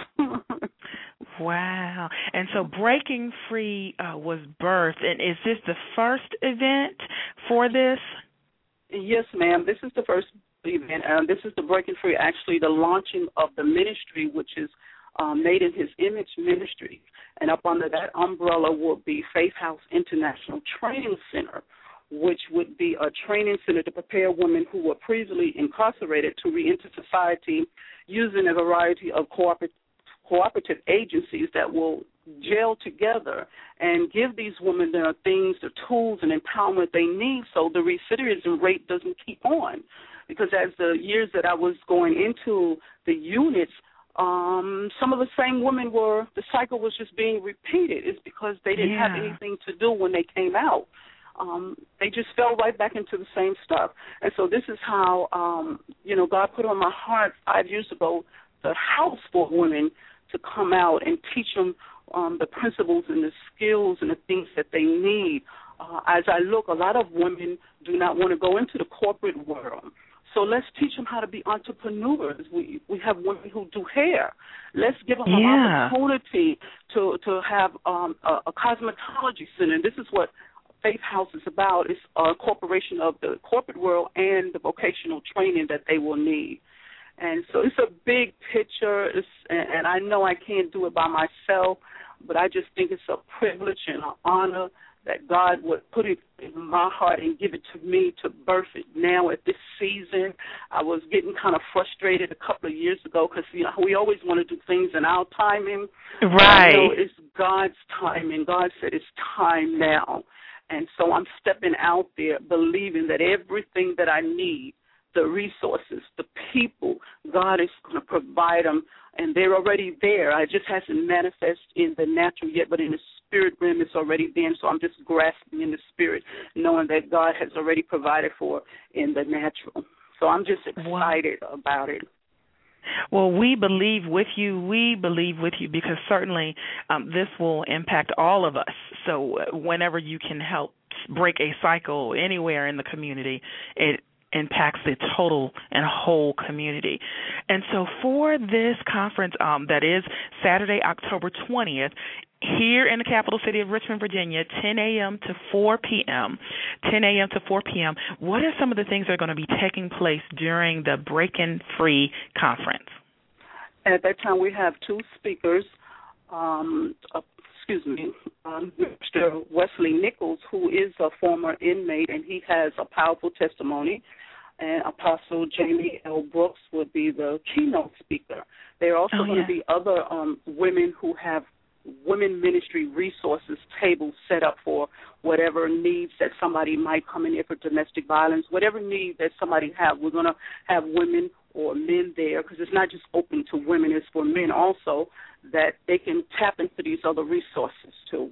Wow. And so Breaking Free was birthed. And is this the first event for this? Yes, ma'am. This is the first event. This is the Breaking Free, actually the launching of the ministry, which is Made in His Image Ministry. And up under that umbrella will be Faith House International Training Center, which would be a training center to prepare women who were previously incarcerated to reenter society using a variety of cooperative agencies that will gel together and give these women the things, the tools and empowerment they need so the recidivism rate doesn't keep on. Because as the years that I was going into the units, some of the same women the cycle was just being repeated. It's because they didn't have anything to do when they came out. They just fell right back into the same stuff. And so this is how, God put on my heart 5 years ago the house for women to come out and teach them the principles and the skills and the things that they need. As I look, a lot of women do not want to go into the corporate world. So let's teach them how to be entrepreneurs. We have women who do hair. Let's give them an opportunity to have a cosmetology center. And this is what Faith House is about. It's a corporation of the corporate world and the vocational training that they will need. And so it's a big picture, and I know I can't do it by myself, but I just think it's a privilege and an honor that God would put it in my heart and give it to me to birth it now at this season. I was getting kind of frustrated a couple of years ago because, we always want to do things in our timing. Right. It's God's timing. God said it's time now. And so I'm stepping out there believing that everything that I need, the resources, the people, God is going to provide them, and they're already there. It just hasn't manifested in the natural yet, but in the spirit realm it's already there. So I'm just grasping in the spirit, knowing that God has already provided for in the natural. So I'm just excited about it. Well, we believe with you. We believe with you because certainly this will impact all of us. So whenever you can help break a cycle anywhere in the community, it impacts the total and whole community. And so for this conference that is Saturday, October 20th, here in the capital city of Richmond, Virginia, 10 a.m. to 4 p.m., 10 a.m. to 4 p.m., what are some of the things that are going to be taking place during the Breaking Free conference? At that time, we have two speakers, Mr. Wesley Nichols, who is a former inmate, and he has a powerful testimony. And Apostle Jamie L. Brooks would be the keynote speaker. There are also going to be other women who have women ministry resources tables set up for whatever needs that somebody might come in here for domestic violence, whatever need that somebody have. We're going to have women or men there because it's not just open to women, it's for men also, that they can tap into these other resources too.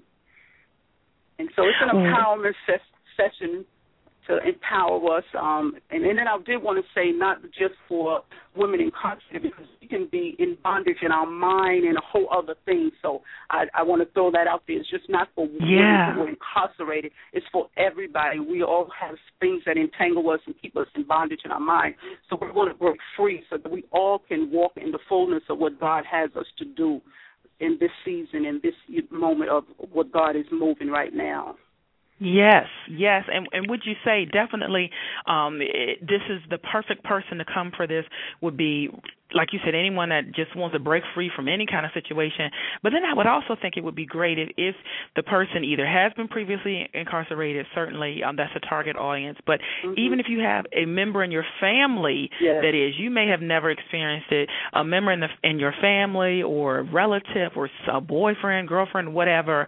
And so it's an empowerment session to empower us. And then I did want to say not just for women incarcerated, because we can be in bondage in our mind and a whole other thing. So I want to throw that out there. It's just not for women who are incarcerated. It's for everybody. We all have things that entangle us and keep us in bondage in our mind. So we're going to break free so that we all can walk in the fullness of what God has us to do in this season, in this moment of what God is moving right now. Yes, and would you say definitely this is the perfect person to come for this would be, like you said, anyone that just wants to break free from any kind of situation. But then I would also think it would be great if the person either has been previously incarcerated, certainly that's a target audience, but even if you have a member in your family that is, you may have never experienced it, a member in your family or relative or a boyfriend, girlfriend, whatever,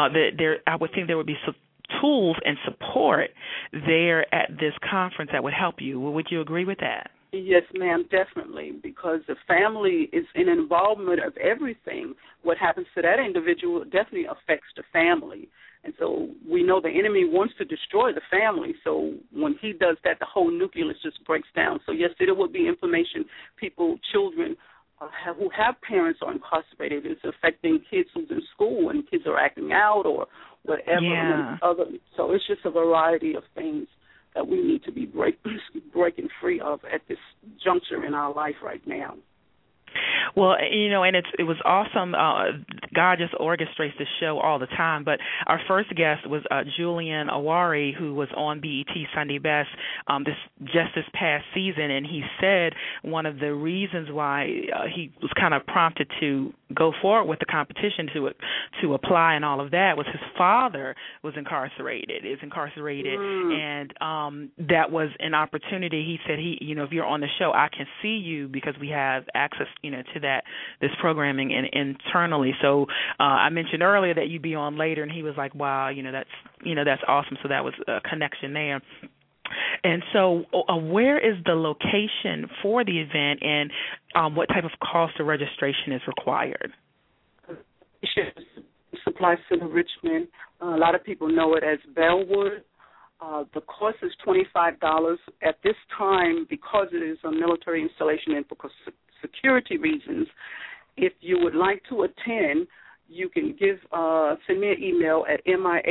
I would think there would be tools and support there at this conference that would help you. Would you agree with that? Yes, ma'am, definitely, because the family is in involvement of everything. What happens to that individual definitely affects the family. And so we know the enemy wants to destroy the family. So when he does that, the whole nucleus just breaks down. So, yes, there will be information, children who have parents are incarcerated. It's affecting kids who's in school and kids are acting out or whatever. Yeah. So it's just a variety of things that we need to be breaking free of at this juncture in our life right now. Well, and it was awesome. God just orchestrates the show all the time. But our first guest was Julian Awari, who was on BET Sunday Best this past season, and he said one of the reasons why he was kind of prompted to go forward with the competition to apply and all of that was his father is incarcerated, and that was an opportunity. He said, if you're on the show, I can see you because we have access, to this programming internally. So I mentioned earlier that you'd be on later, and he was like, wow, that's awesome. So that was a connection there. And so where is the location for the event, and what type of cost of registration is required? Supply Center, Richmond. A lot of people know it as Bellwood. The cost is $25 at this time because it is a military installation and for security reasons. If you would like to attend, you can send me an email at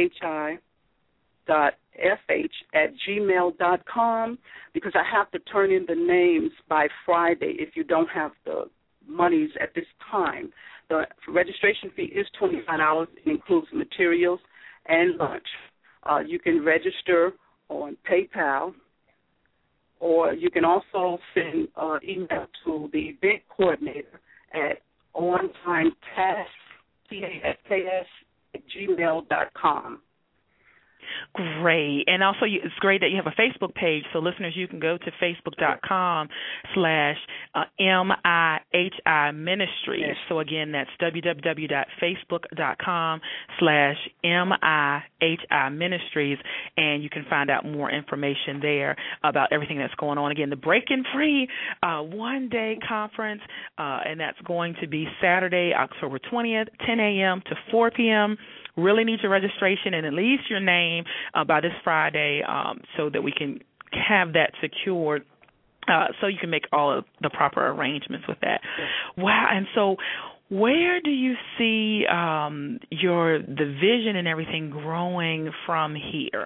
mih.fh@gmail.com because I have to turn in the names by Friday if you don't have the monies at this time. The registration fee is $25. It includes materials and lunch. You can register on PayPal, or you can also send email to the event coordinator at ontimetask@gmail.com. Great. And also, it's great that you have a Facebook page. So, listeners, you can go to facebook.com/MIHI Ministries. Yes. So, again, that's www.facebook.com/MIHI Ministries. And you can find out more information there about everything that's going on. Again, the Breaking Free one-day conference, and that's going to be Saturday, October 20th, 10 a.m. to 4 p.m. Really need your registration and at least your name by this Friday so that we can have that secured so you can make all of the proper arrangements with that. Wow. And so where do you see the vision and everything growing from here?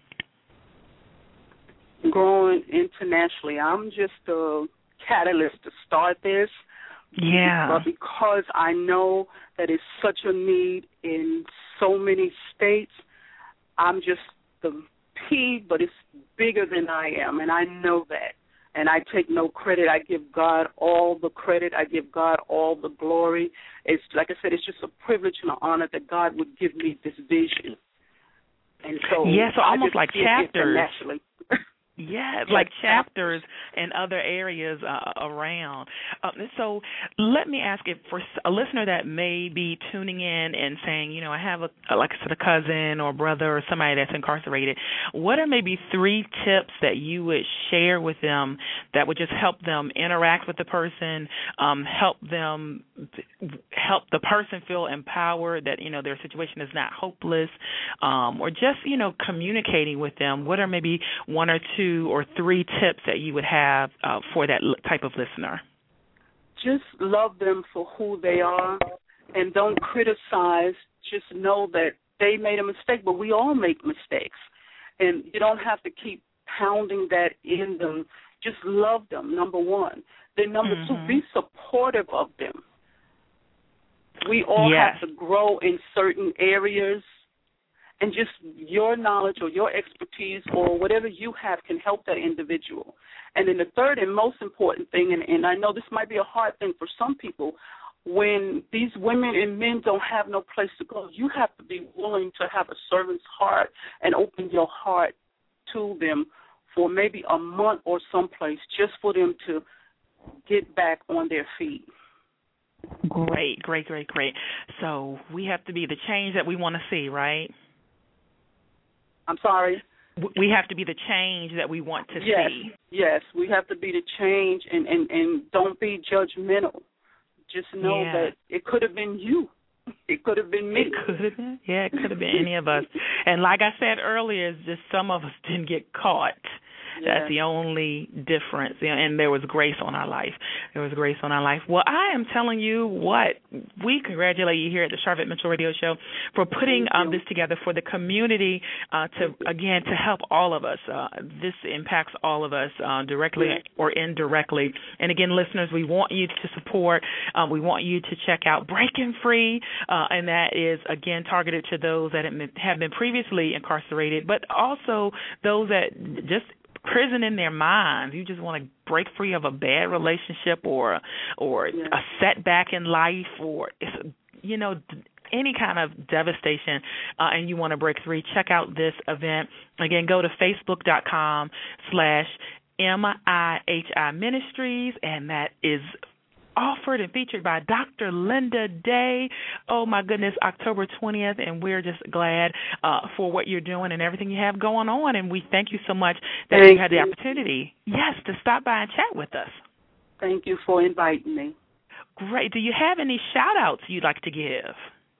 Growing internationally. I'm just a catalyst to start this. Yeah. But because I know that it's such a need in so many states, I'm just the P, but it's bigger than I am, and I know that. And I take no credit. I give God all the credit. I give God all the glory. It's like I said, it's just a privilege and an honor that God would give me this vision. And so, yeah, so almost like chapters. Internationally. Yeah, like chapters in other areas around. So let me ask if for a listener that may be tuning in and saying, I have a cousin or brother or somebody that's incarcerated, what are maybe 3 tips that you would share with them that would just help them interact with the person, help the person feel empowered that, their situation is not hopeless, or just, communicating with them? What are maybe 1 or 2 or 3 tips that you would have for that type of listener? Just love them for who they are and don't criticize. Just know that they made a mistake, but we all make mistakes. And you don't have to keep pounding that in them. Just love them, number 1. Then number 2, be supportive of them. We all have to grow in certain areas. And just your knowledge or your expertise or whatever you have can help that individual. And then the third and most important thing, and I know this might be a hard thing for some people, when these women and men don't have no place to go, you have to be willing to have a servant's heart and open your heart to them for maybe a month or someplace just for them to get back on their feet. Great. So we have to be the change that we want to see, right? I'm sorry? We have to be the change that we want to see. Yes, we have to be the change and don't be judgmental. Just know that it could have been you. It could have been me. It could have been. Yeah, it could have been any of us. And like I said earlier, it's just some of us didn't get caught. That's the only difference. And there was grace on our life. Well, I am telling you what, we congratulate you here at the Sharvette Mitchell Radio Show for putting this together for the community to help all of us. This impacts all of us directly or indirectly. And again, listeners, we want you to support. We want you to check out Breaking Free, and that is, again, targeted to those that have been previously incarcerated, but also those that just prison in their minds. You just want to break free of a bad relationship or a setback in life or any kind of devastation, and you want to break free. Check out this event. Again, go to facebook.com/MIHI Ministries, and that is offered and featured by Dr. Linda Day. Oh, my goodness, October 20th, and we're just glad for what you're doing and everything you have going on, and we thank you so much that you had the opportunity, to stop by and chat with us. Thank you for inviting me. Great. Do you have any shout-outs you'd like to give?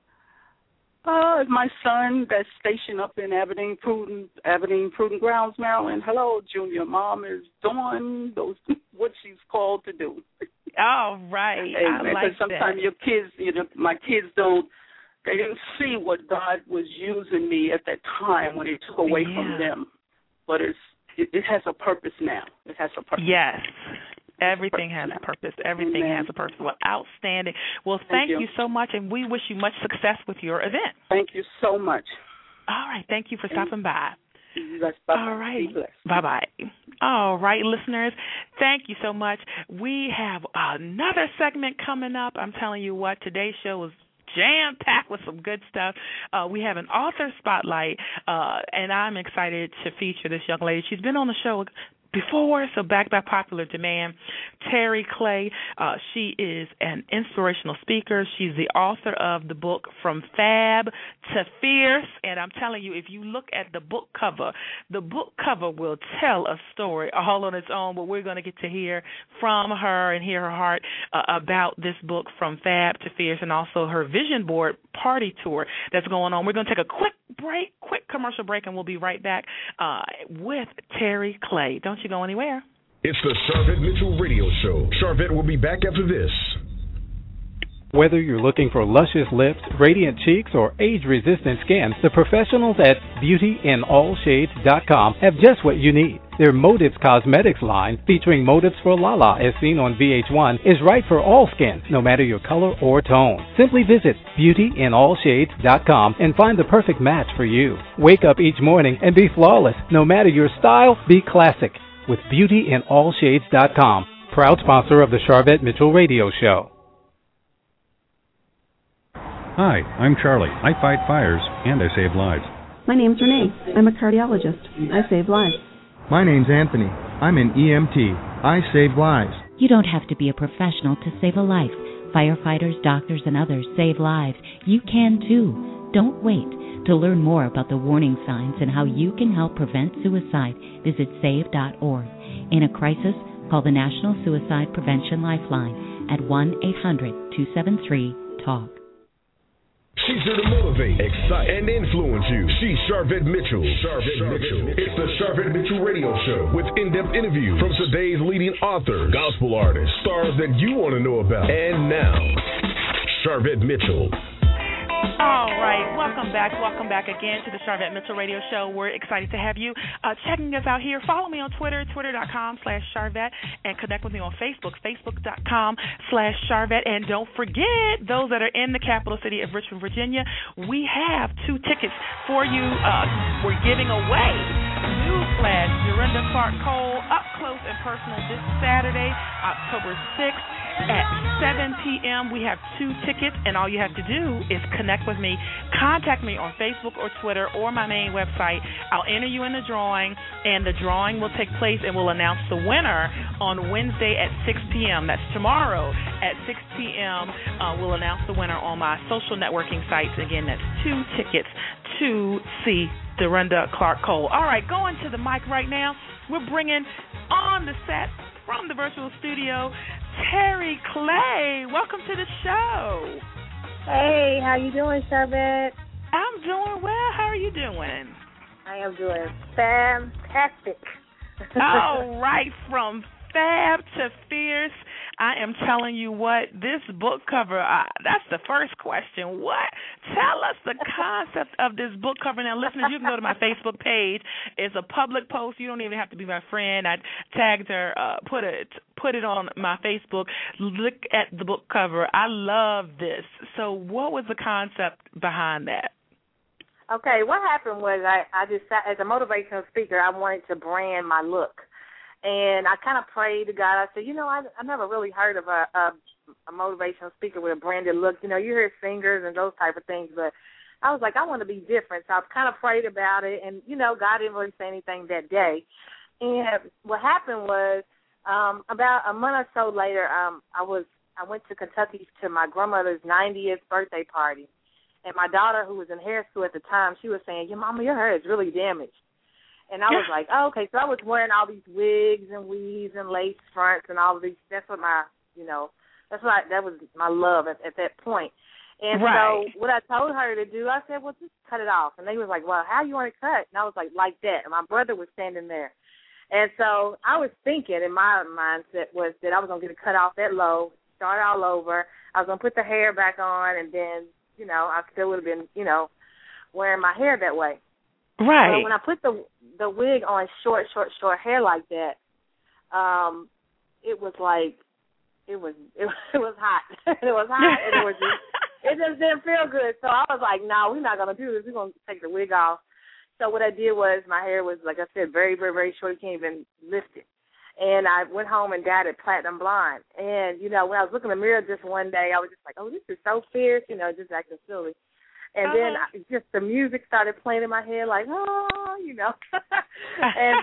My son that's stationed up in Aberdeen, Prudent Grounds, Maryland. Hello, Junior. Mom is doing what she's called to do. All right. I like that. Sometimes your kids, my kids they didn't see what God was using me at that time when He took away from them. But it has a purpose now. It has a purpose. Yes. Everything has a purpose. Everything has a purpose. Well, outstanding. Well, thank you so much, and we wish you much success with your event. Thank you so much. All right. Thank you for stopping by. Bye-bye. All right. Bye-bye. All right, listeners, thank you so much. We have another segment coming up. I'm telling you what, today's show was jam-packed with some good stuff. We have an author spotlight, and I'm excited to feature this young lady. She's been on the show before, so back by popular demand. Terry Clay, she is an inspirational speaker. She's the author of the book From Fab to Fierce, and I'm telling you, if you look at the book cover will tell a story all on its own, but we're going to get to hear from her and hear her heart about this book From Fab to Fierce, and also her vision board party tour that's going on. We're going to take a quick commercial break, and we'll be right back with Terry Clay. Don't you go anywhere. It's the Sharvette Mitchell Radio Show. Sharvette will be back after this. Whether you're looking for luscious lips, radiant cheeks, or age-resistant skin, the professionals at BeautyInAllShades.com have just what you need. Their Motives Cosmetics line, featuring Motives for Lala as seen on VH1, is right for all skin, no matter your color or tone. Simply visit BeautyInAllShades.com and find the perfect match for you. Wake up each morning and be flawless. No matter your style, be classic with BeautyInAllShades.com, proud sponsor of the Sharvette Mitchell Radio Show. Hi, I'm Charlie. I fight fires and I save lives. My name's Renee. I'm a cardiologist. I save lives. My name's Anthony. I'm an EMT. I save lives. You don't have to be a professional to save a life. Firefighters, doctors, and others save lives. You can too. Don't wait. To learn more about the warning signs and how you can help prevent suicide, visit save.org. In a crisis, call the National Suicide Prevention Lifeline at 1-800-273-TALK. She's here to motivate, excite, and influence you. She's Sharvette Mitchell. It's the Sharvette Mitchell Radio Show with in-depth interviews from today's leading authors, gospel artists, stars that you want to know about. And now, Sharvette Mitchell. All right, welcome back again to the Sharvette Mitchell Radio Show. We're excited to have you checking us out here. Follow me on Twitter, twitter.com/Sharvette, and connect with me on Facebook, facebook.com/Sharvette. And don't forget, those that are in the capital city of Richmond, Virginia, we have 2 tickets for you. We're giving away. Newsflash, Dorinda Clark Cole, up close and personal this Saturday, October 6th. At 7 p.m., we have 2 tickets, and all you have to do is connect with me. Contact me on Facebook or Twitter or my main website. I'll enter you in the drawing, and the drawing will take place, and we'll announce the winner on Wednesday at 6 p.m. That's tomorrow at 6 p.m. We'll announce the winner on my social networking sites. Again, that's 2 tickets to see Dorinda Clark Cole. All right, going to the mic right now. We're bringing on the set from the virtual studio, Terry Clay. Welcome to the show. Hey, how you doing, Sharvette? I'm doing well. How are you doing? I am doing fantastic. All right, from Fab to Fierce. I am telling you what, this book cover, that's the first question. What? Tell us the concept of this book cover. Now, listeners, you can go to my Facebook page. It's a public post. You don't even have to be my friend. I tagged her, put it on my Facebook. Look at the book cover. I love this. So what was the concept behind that? Okay, what happened was I just, as a motivational speaker, I wanted to brand my look. And I kind of prayed to God. I said, I never really heard of a motivational speaker with a branded look. You hear singers and those type of things, but I was like, I want to be different. So I kind of prayed about it, and, God didn't really say anything that day. And what happened was about a month or so later, I went to Kentucky to my grandmother's 90th birthday party. And my daughter, who was in hair school at the time, she was saying, Mama, your hair is really damaged. And I was like, oh, okay. So I was wearing all these wigs and weaves and lace fronts and all of these. That's what that was my love at that point. And right. So what I told her to do, I said, well, just cut it off. And they was like, well, how you want it cut? And I was like that. And my brother was standing there. And so I was thinking, in my mindset was that I was going to get it cut off that low, start all over. I was going to put the hair back on, and then, I still would have been, wearing my hair that way. Right. So when I put the wig on short hair like that, it was hot. It was hot, and it just didn't feel good. So I was like, no, we're not gonna do this. We're gonna take the wig off. So what I did was, my hair was, like I said, very, very, very short. You can't even lift it. And I went home and dyed it platinum blonde. And, when I was looking in the mirror just one day, I was just like, oh, this is so fierce, just acting silly. And then just the music started playing in my head like, And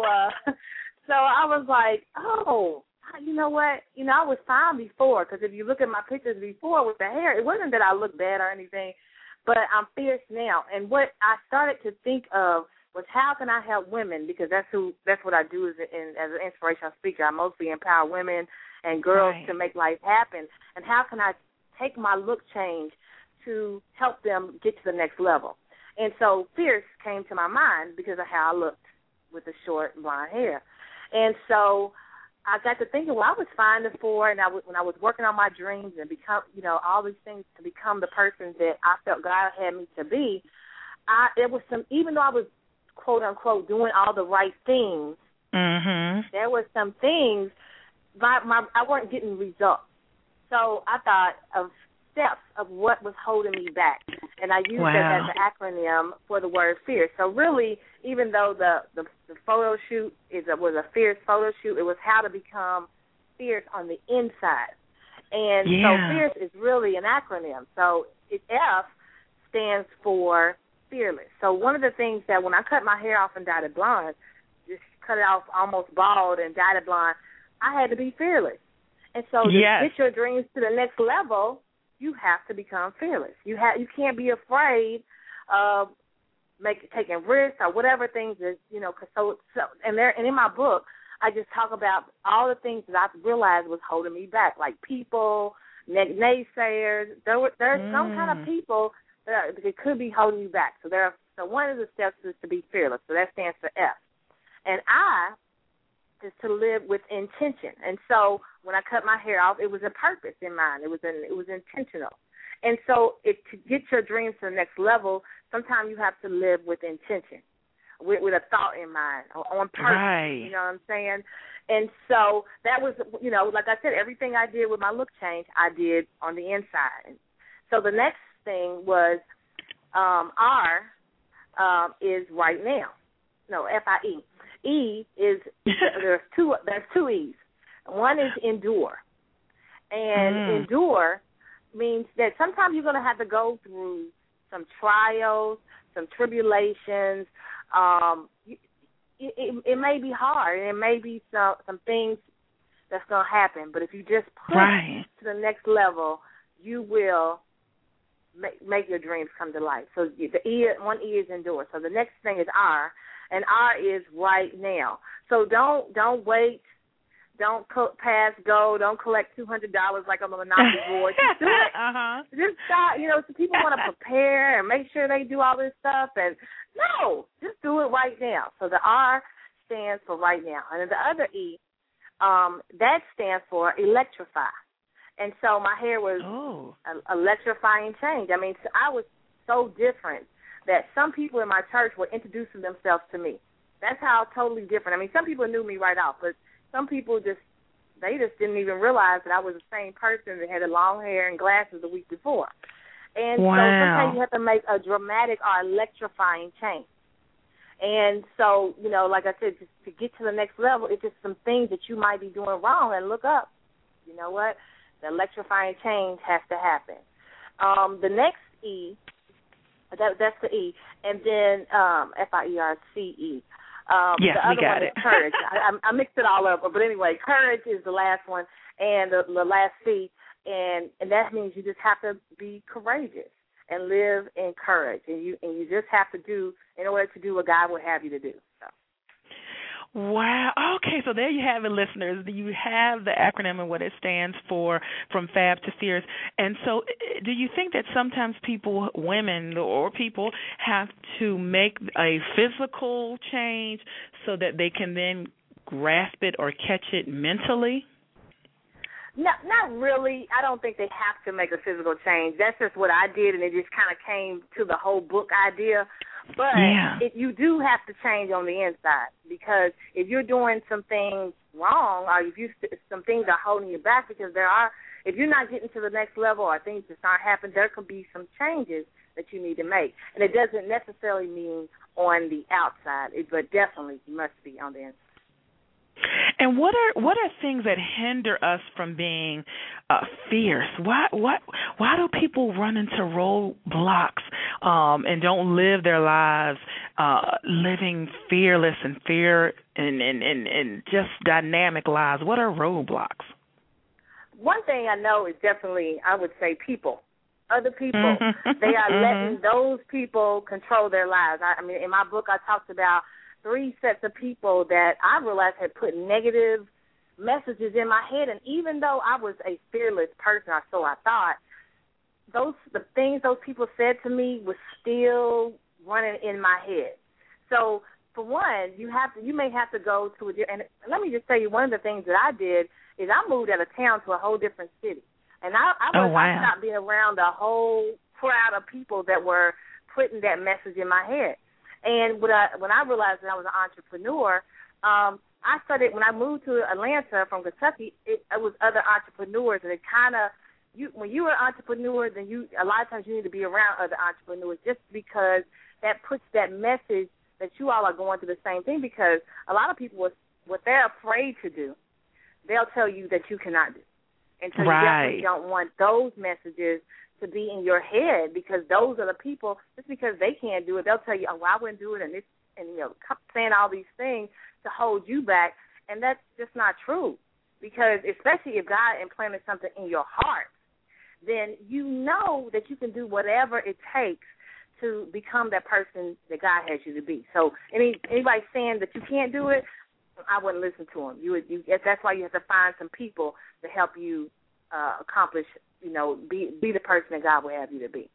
so I was like, oh, you know what? I was fine before, because if you look at my pictures before with the hair, it wasn't that I looked bad or anything, but I'm fierce now. And what I started to think of was, how can I help women? Because that's what I do as an inspirational speaker. I mostly empower women and girls to make life happen. And how can I take my look change to help them get to the next level? And so fierce came to my mind because of how I looked with the short blonde hair. And so I got to thinking, well, I was fine before, and when I was working on my dreams and become, all these things to become the person that I felt God had me to be, it was even though I was, quote unquote, doing all the right things, there were some things I weren't getting results. So I thought of steps of what was holding me back, and I used that as an acronym for the word fierce. So really, even though the photo shoot was a fierce photo shoot, it was how to become fierce on the inside. And so fierce is really an acronym. So F stands for fearless. So one of the things that when I cut my hair off and dyed it blonde, just cut it off almost bald and dyed it blonde, I had to be fearless. And so to get your dreams to the next level, you have to become fearless. You can't be afraid of taking risks or whatever things that, and in my book, I just talk about all the things that I realized was holding me back, like people, naysayers. There's some kind of people that could be holding you back. So one of the steps is to be fearless. So that stands for F. And I is to live with intention. And so when I cut my hair off, it was a purpose in mind. It was intentional. And so to get your dreams to the next level, sometimes you have to live with intention, with a thought in mind, on purpose. Right. You know what I'm saying? And so that was, like I said, everything I did with my look change, I did on the inside. So the next thing was R is right now. No, FIE. E is there's two E's. One is endure, and endure means that sometimes you're going to have to go through some trials, some tribulations. It may be hard, and it may be some things that's going to happen. But if you just push to the next level, you will make your dreams come to life. So one E is endure. So the next thing is R. And R is right now. So don't wait. Don't pass go. Don't collect $200 like on the Monopoly board. Just do it. Just start. So people want to prepare and make sure they do all this stuff. And no, just do it right now. So the R stands for right now. And the other E, that stands for electrify. And so my hair was electrifying change. I mean, I was so different that some people in my church were introducing themselves to me. That's how totally different. I mean, some people knew me right off, but some people just didn't even realize that I was the same person that had the long hair and glasses the week before. And so sometimes you have to make a dramatic or electrifying change. And so, like I said, just to get to the next level, it's just some things that you might be doing wrong and look up. You know what? The electrifying change has to happen. The next E, that's the E, and then FIERCE. The other one is courage. I mixed it all up, but anyway, courage is the last one, and the last C, and that means you just have to be courageous and live in courage, and you just have to do in order to do what God would have you to do. So. Wow. Okay, so there you have it, listeners. You have the acronym and what it stands for, from FAB to fierce. And so do you think that sometimes women or people, have to make a physical change so that they can then grasp it or catch it mentally? No, not really. I don't think they have to make a physical change. That's just what I did, and it just kind of came to the whole book idea. But you do have to change on the inside, because if you're doing some things wrong, or if some things are holding you back, because if you're not getting to the next level or things just aren't happening, there could be some changes that you need to make. And it doesn't necessarily mean on the outside, but definitely must be on the inside. And what are things that hinder us from being fierce? Why do people run into roadblocks and don't live their lives living fearless and just dynamic lives? What are roadblocks? One thing I know is definitely, I would say, people. Other people. They are letting those people control their lives. I mean, in my book, I talked about 3 sets of people that I realized had put negative messages in my head. And even though I was a fearless person, or so I thought, the things those people said to me was still running in my head. So, for one, you may have to go to and let me just tell you, one of the things that I did is I moved out of town to a whole different city. And I stopped being around a whole crowd of people that were putting that message in my head. And when I realized that I was an entrepreneur, I started, when I moved to Atlanta from Kentucky, it was other entrepreneurs. And it kind of, when you're an entrepreneur, then a lot of times you need to be around other entrepreneurs just because that puts that message that you all are going through the same thing. Because a lot of people, what they're afraid to do, they'll tell you that you cannot do. And so you definitely don't want those messages to be in your head, because those are the people, just because they can't do it, they'll tell you, oh, well, I wouldn't do it, and saying all these things to hold you back, and that's just not true. Because especially if God implanted something in your heart, then you know that you can do whatever it takes to become that person that God has you to be. So anybody saying that you can't do it, I wouldn't listen to them. That's why you have to find some people to help you accomplish, be the person that God will have you to be.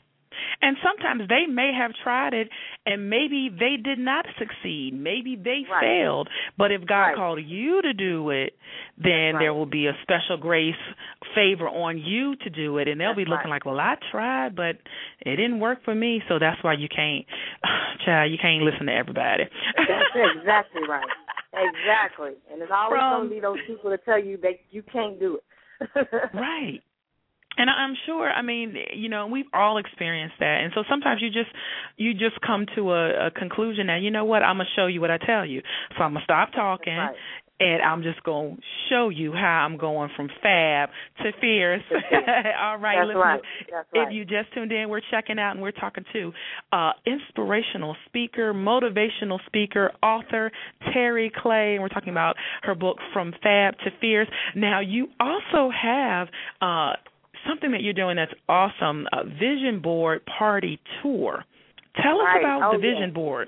And sometimes they may have tried it, and maybe they did not succeed. Maybe they failed. But if God called you to do it, then there will be a special grace, favor on you to do it. And they'll be looking like, well, I tried, but it didn't work for me. So that's why you can't listen to everybody. That's exactly right. Exactly. And there's always going to be those people that tell you that you can't do it. Right. And I'm sure, we've all experienced that. And so sometimes you just come to a conclusion that, you know what, I'm going to show you what I tell you. So I'm going to stop talking, and I'm just going to show you how I'm going from fab to fierce. All right, That's listeners, right. That's right. If you just tuned in, we're checking out, and we're talking to inspirational speaker, motivational speaker, author Terry Clay, and we're talking about her book, From Fab to Fierce. Now, you also have something that you're doing that's awesome, a vision board party tour. Tell us about the vision board.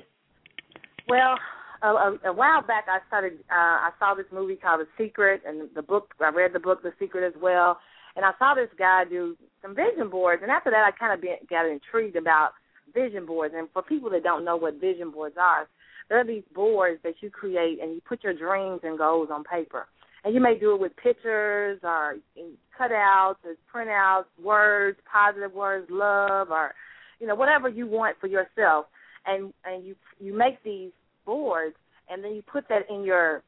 Well, a while back I saw this movie called The Secret, and I read the book The Secret as well, and I saw this guy do some vision boards, and after that I kind of got intrigued about vision boards. And for people that don't know what vision boards are, there are these boards that you create, and you put your dreams and goals on paper. And you may do it with pictures or cutouts or printouts, words, positive words, love, or, whatever you want for yourself. And you make these boards, and then you put that on your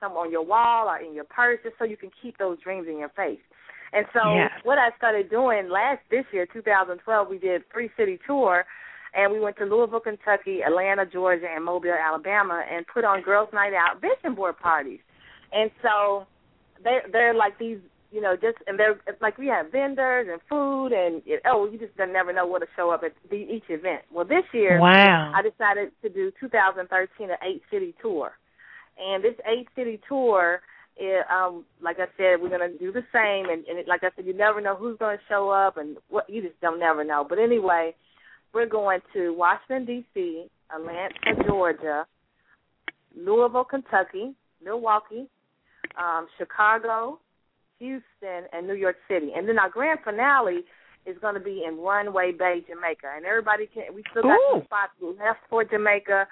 wall or in your purse, just so you can keep those dreams in your face. And so what I started doing this year, 2012, we did a 3-city tour, and we went to Louisville, Kentucky, Atlanta, Georgia, and Mobile, Alabama, and put on Girls Night Out vision board parties. And so they're like these, and they're like, we have vendors and food, and you just never know what to show up at each event. Well, this year, I decided to do 2013 an 8-city tour, and this 8-city tour, like I said, we're going to do the same, and like I said, you never know who's going to show up, and what you just never know. But anyway, we're going to Washington, D.C., Atlanta, Georgia, Louisville, Kentucky, Milwaukee, Chicago, Houston, and New York City. And then our grand finale is going to be in Runway Bay, Jamaica. And we still got some spots left for Jamaica.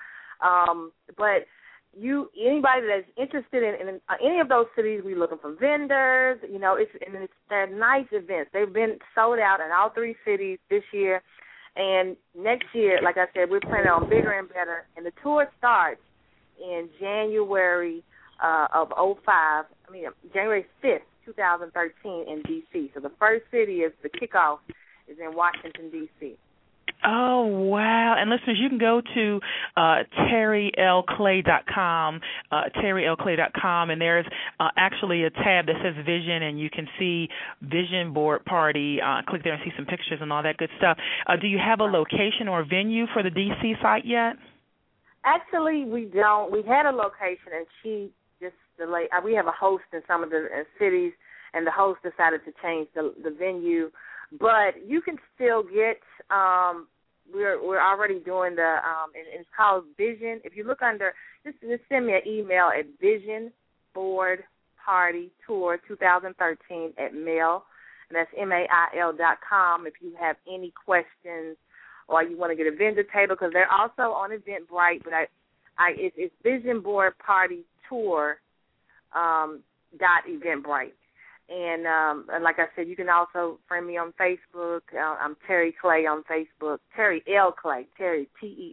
But anybody that's interested in any of those cities, we're looking for vendors. They're nice events. They've been sold out in all 3 cities this year. And next year, like I said, we're planning on bigger and better. And the tour starts in January of 2005, January 5th, 2013 in D.C. So the first city is the kickoff is in Washington, D.C. Oh, wow. And listeners, you can go to terrylclay.com, terrylclay.com, and there's actually a tab that says Vision, and you can see Vision Board Party. Click there and see some pictures and all that good stuff. Do you have a location or a venue for the D.C. site yet? Actually, we don't. We had a location, and she just delayed. We have a host in some of the cities, and the host decided to change the venue. But you can still get. We're already doing the. And it's called Vision. If you look under, just send me an email at visionboardpartytour2013 and that's mail.com. If you have any questions or you want to get a vendor table, because they're also on Eventbrite, but it's Vision Board Party Tour .eventbrite. And like I said, you can also friend me on Facebook. I'm Terry Clay on Facebook. Terry L. Clay. Terry,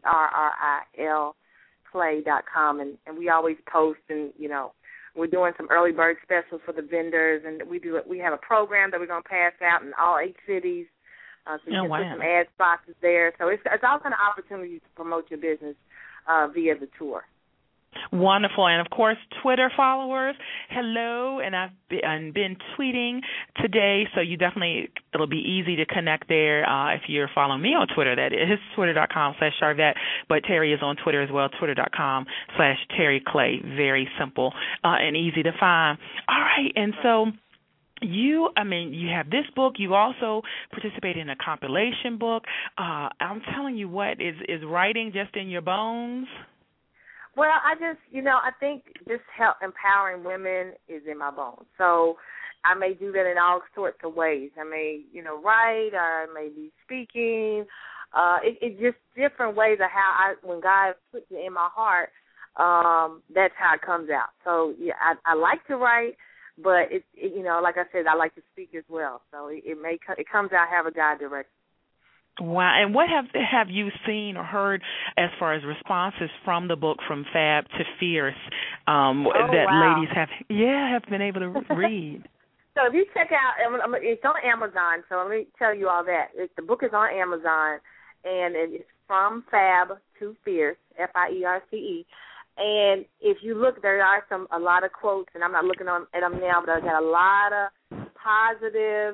TERRIL Clay.com. And we always post, and, you know, we're doing some early bird specials for the vendors. And we have a program that we're going to pass out in all 8 cities. So you can put some ad spots there. So it's all kind of opportunities to promote your business via the tour. Wonderful. And, of course, Twitter followers, hello, and I've been tweeting today, so it'll be easy to connect there if you're following me on Twitter. That is twitter.com/Sharvette, but Terry is on Twitter as well, twitter.com/Terry Clay. Very simple and easy to find. All right, and so you have this book. You also participate in a compilation book. I'm telling you what, is writing just in your bones? Well, I think just empowering women is in my bones. So I may do that in all sorts of ways. I may, write, or I may be speaking. It's just different ways of how when God puts it in my heart, that's how it comes out. So, yeah, I like to write, but, like I said, I like to speak as well. So it comes out however God directs. Wow. And what have you seen or heard as far as responses from the book, From Fab to Fierce, ladies have been able to read? So if you check out, it's on Amazon, so let me tell you all that. The book is on Amazon, and it's From Fab to Fierce, FIERCE. And if you look, there are a lot of quotes, and I'm not looking at them now, but I've got a lot of positive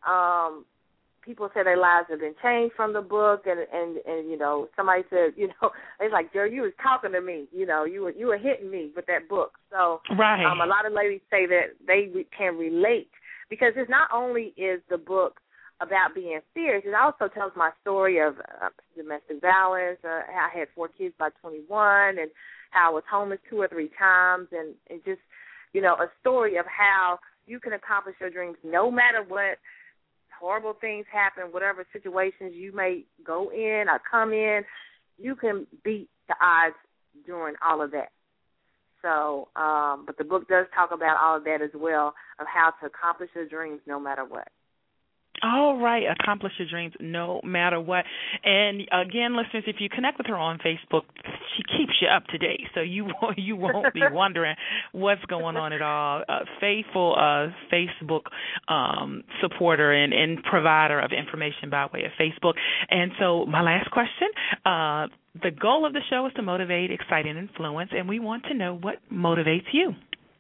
people say their lives have been changed from the book, and somebody said, it's like, Jerry, you was talking to me, you were hitting me with that book. So right. A lot of ladies say that they can relate, because it's not only is the book about being fierce, it also tells my story of domestic violence, how I had 4 kids by 21, and how I was homeless 2 or 3 times, and just, a story of how you can accomplish your dreams no matter what horrible things happen, whatever situations you may go in or come in, you can beat the odds during all of that. So, but the book does talk about all of that as well, of how to accomplish your dreams no matter what. All right, accomplish your dreams no matter what. And again, listeners, if you connect with her on Facebook, she keeps you up to date, so you won't be wondering what's going on at all. Faithful Facebook supporter and provider of information by way of Facebook. And so my last question, the goal of the show is to motivate, excite, and influence, and we want to know what motivates you.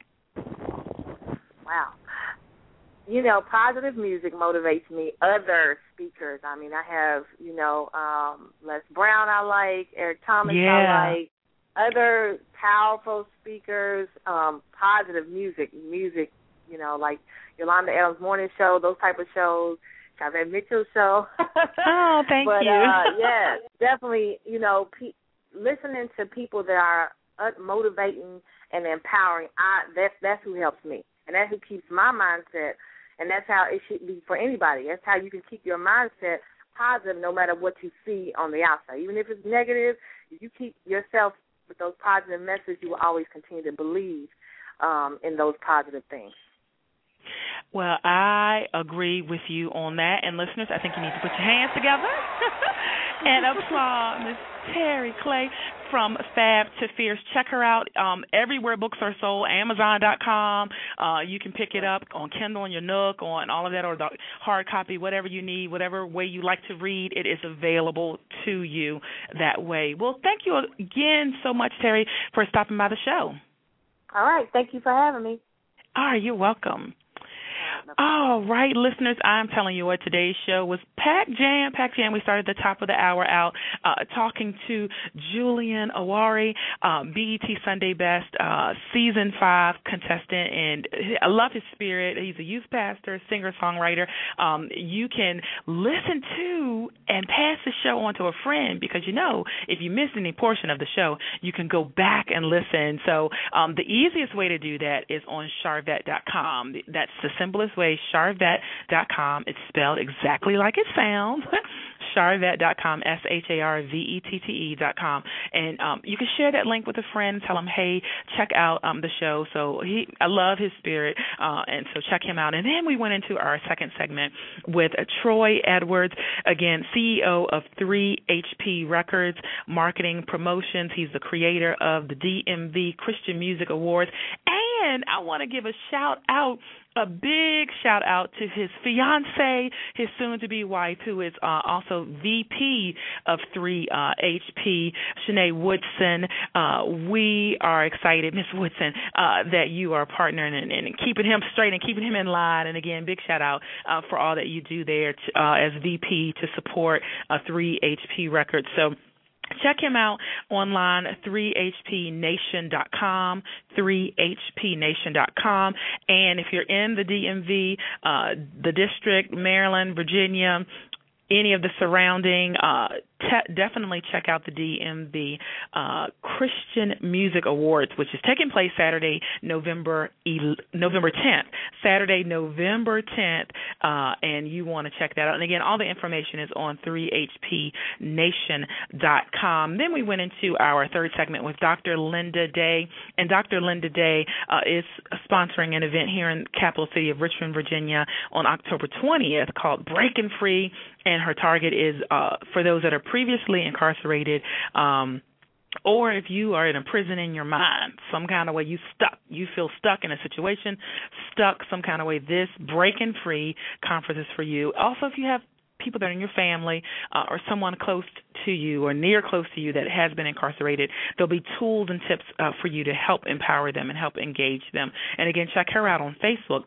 Wow. Positive music motivates me. Other speakers. I have, Les Brown I like, Eric Thomas I like, other powerful speakers, positive music, like Yolanda Adams' Morning Show, those type of shows, Sharvette Mitchell Show. Oh, thank you. Yeah, definitely, listening to people that are motivating and empowering, that's who helps me. And that's who keeps my mindset. And that's how it should be for anybody. That's how you can keep your mindset positive no matter what you see on the outside. Even if it's negative, if you keep yourself with those positive messages, you will always continue to believe in those positive things. Well, I agree with you on that. And listeners, I think you need to put your hands together And applaud Miss Terry Clay from Fab to Fierce. Check her out everywhere books are sold, Amazon.com. You can pick it up on Kindle, on your Nook, on all of that, or the hard copy, whatever you need, whatever way you like to read, it is available to you that way. Well, thank you again so much, Terry, for stopping by the show. All right. Thank you for having me. All right, you're welcome. All right, listeners, I'm telling you what, today's show was packed jam. We started the top of the hour out talking to Julian Owari, BET Sunday Best Season 5 contestant, and I love his spirit. He's a youth pastor, singer-songwriter. You can listen to and pass the show on to a friend because, you know, if you missed any portion of the show, you can go back and listen. So the easiest way to do that is on Sharvette.com. That's the simplest way, Sharvette.com. It's spelled exactly like it sounds. Sharvette.com, SHARVETTE.com. And you can share that link with a friend. Tell them, hey, check out the show. So I love his spirit, and so check him out. And then we went into our second segment with Troy Edwards, again, CEO of 3HP Records, Marketing Promotions. He's the creator of the DMV Christian Music Awards. And I want to give a a big shout out to his fiance, his soon-to-be wife, who is also VP of 3HP, Shanae Woodson. We are excited, Miss Woodson, that you are partnering and keeping him straight and keeping him in line. And again, big shout out for all that you do there as VP to support 3HP Records. So check him out online, 3hpnation.com, 3hpnation.com. And if you're in the DMV, the district, Maryland, Virginia, any of the surrounding, definitely check out the DMV Christian Music Awards, which is taking place Saturday, November 10th. Saturday, November 10th, and you want to check that out. And again, all the information is on 3hpnation.com. Then we went into our third segment with Dr. Linda Day, and Dr. Linda Day is sponsoring an event here in the capital city of Richmond, Virginia on October 20th called Breaking Free, and her target is for those that are previously incarcerated, or if you are in a prison in your mind, some kind of way you feel stuck in a situation, some kind of way, this Breaking Free conference is for you. Also, if you have people that are in your family or someone close to you or near close to you that has been incarcerated, there'll be tools and tips for you to help empower them and help engage them. And again, check her out on Facebook,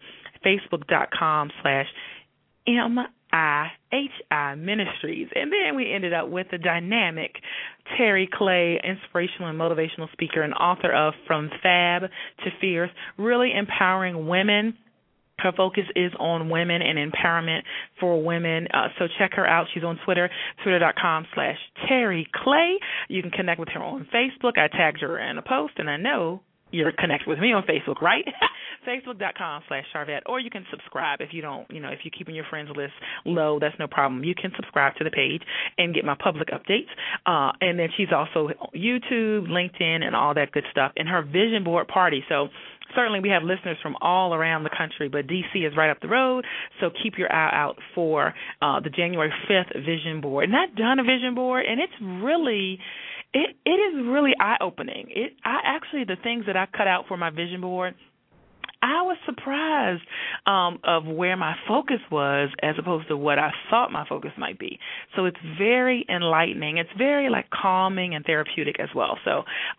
facebook.com/MIHI Ministries. And then we ended up with the dynamic Terry Clay, inspirational and motivational speaker and author of From Fab to Fierce, really empowering women. Her focus is on women and empowerment for women. So check her out. She's on Twitter, twitter.com/Terry Clay. You can connect with her on Facebook. I tagged her in a post, and I know you're connected with me on Facebook, right? Facebook.com/Sharvette. Or you can subscribe if you don't, if you're keeping your friends list low, that's no problem. You can subscribe to the page and get my public updates. And then she's also on YouTube, LinkedIn, and all that good stuff. And her vision board party. So certainly we have listeners from all around the country, but D.C. is right up the road, so keep your eye out for the January 5th vision board. And I've done a vision board, and it's really it is really eye-opening. The things that I cut out for my vision board, I was surprised of where my focus was as opposed to what I thought my focus might be. So it's very enlightening. It's very calming and therapeutic as well. So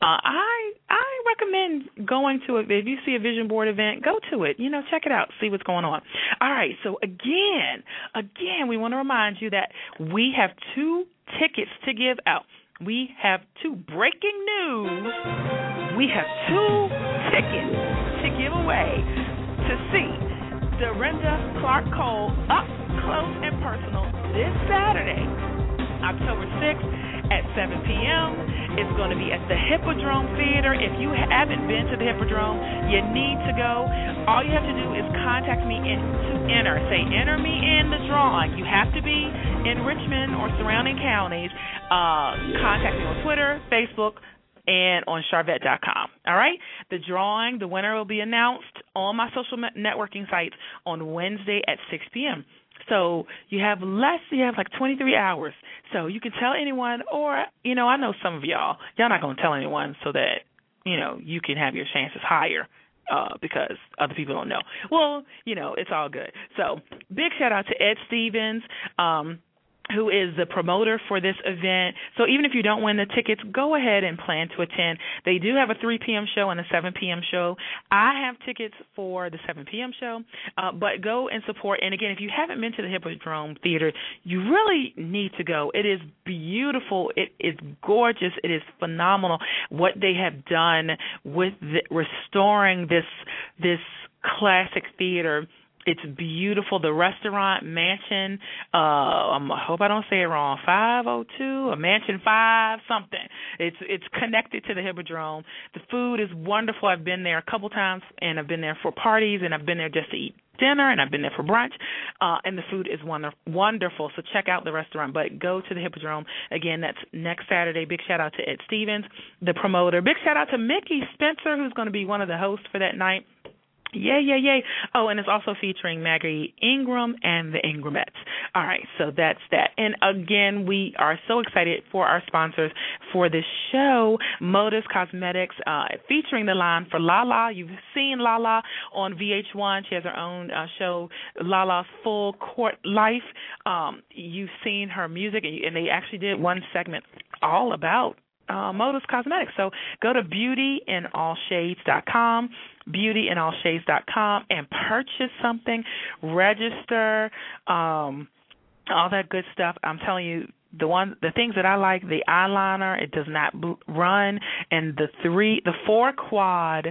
I recommend going to it. If you see a vision board event, go to it. Check it out. See what's going on. All right. So again, we want to remind you that we have 2 tickets to give out. We have 2 breaking news. We have 2 tickets to give away to see Dorinda Clark Cole up close and personal this Saturday, October 6th at 7 p.m. It's going to be at the Hippodrome Theater. If you haven't been to the Hippodrome, you need to go. All you have to do is contact me to enter. Say, enter me in the drawing. You have to be in Richmond or surrounding counties. Contact me on Twitter, Facebook, and on Sharvette.com. All right? The drawing, the winner will be announced on my social networking sites on Wednesday at 6 p.m. So you have like 23 hours. So you can tell anyone, or, I know some of y'all not going to tell anyone so that, you can have your chances higher. Because other people don't know. Well, it's all good. So big shout out to Ed Stevens, who is the promoter for this event. So even if you don't win the tickets, go ahead and plan to attend. They do have a 3 p.m. show and a 7 p.m. show. I have tickets for the 7 p.m. show, but go and support. And, again, if you haven't been to the Hippodrome Theater, you really need to go. It is beautiful. It is gorgeous. It is phenomenal what they have done with restoring this classic theater. It's beautiful. The restaurant, Mansion, I hope I don't say it wrong, 502 or Mansion 5 something. It's connected to the Hippodrome. The food is wonderful. I've been there a couple times, and I've been there for parties, and I've been there just to eat dinner, and I've been there for brunch, and the food is wonderful. So check out the restaurant, but go to the Hippodrome. Again, that's next Saturday. Big shout-out to Ed Stevens, the promoter. Big shout-out to Mickey Spencer, who's going to be one of the hosts for that night. Yay. Oh, and it's also featuring Maggie Ingram and the Ingramettes. All right, so that's that. And, again, we are so excited for our sponsors for this show, Modus Cosmetics, featuring the line for Lala. You've seen Lala on VH1. She has her own show, Lala's Full Court Life. You've seen her music, and they actually did one segment all about Modus Cosmetics. So go to beautyinallshades.com, beautyinallshades.com, and purchase something, register, all that good stuff. I'm telling you, the things that I like, the eyeliner, it does not run, and the 4-quad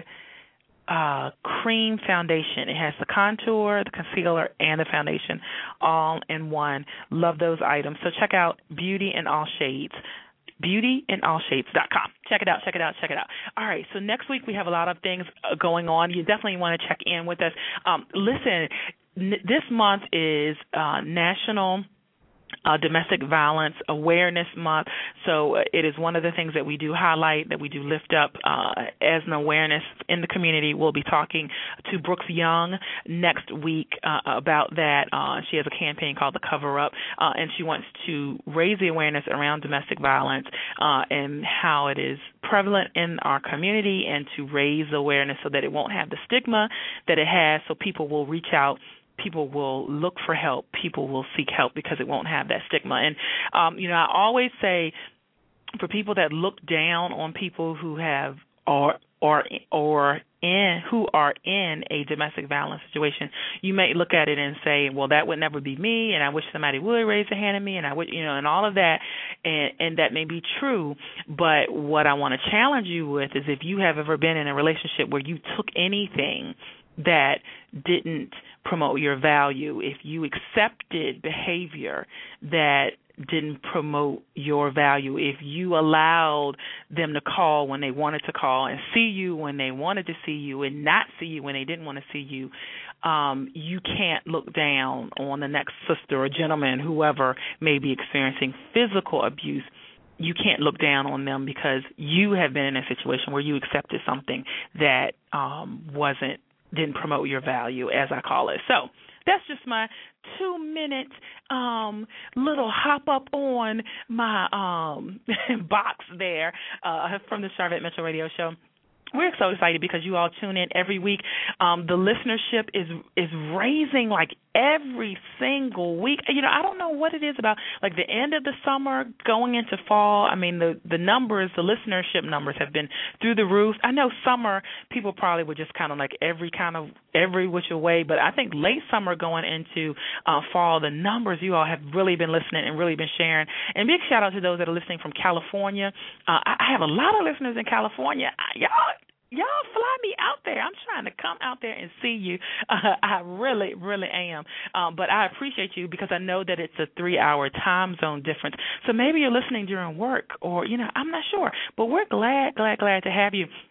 cream foundation. It has the contour, the concealer, and the foundation all in one. Love those items. So check out Beauty in All Shades. beautyinallshades.com. Check it out. All right, so next week we have a lot of things going on. You definitely want to check in with us. Listen, this month is National Domestic Violence Awareness Month, so it is one of the things that we do highlight, that we do lift up as an awareness in the community. We'll be talking to Brooks Young next week about that. She has a campaign called The Cover Up, and she wants to raise the awareness around domestic violence and how it is prevalent in our community, and to raise awareness so that it won't have the stigma that it has, so people will reach out. People will look for help. People will seek help because it won't have that stigma. And, I always say for people that look down on people who have who are in a domestic violence situation, you may look at it and say, well, that would never be me, and I wish somebody would raise a hand at me, and I would, and all of that, and that may be true. But what I want to challenge you with is, if you have ever been in a relationship where you took anything that didn't promote your value, if you accepted behavior that didn't promote your value, if you allowed them to call when they wanted to call and see you when they wanted to see you and not see you when they didn't want to see you, you can't look down on the next sister or gentleman, whoever may be experiencing physical abuse. You can't look down on them because you have been in a situation where you accepted something that didn't promote your value, as I call it. So that's just my 2-minute little hop up on my box there from the Charvette Mitchell Radio Show. We're so excited because you all tune in every week. The listenership is raising like every single week. I don't know what it is about like the end of the summer going into fall. I mean, the numbers, the listenership numbers have been through the roof. I know summer people probably were just kind of like every which way, but I think late summer going into fall, the numbers, you all have really been listening and really been sharing. And big shout out to those that are listening from California. I have a lot of listeners in California. Y'all fly me out there. I'm trying to come out there and see you. I really, really am. But I appreciate you because I know that it's a 3-hour time zone difference. So maybe you're listening during work or, I'm not sure. But we're glad to have you.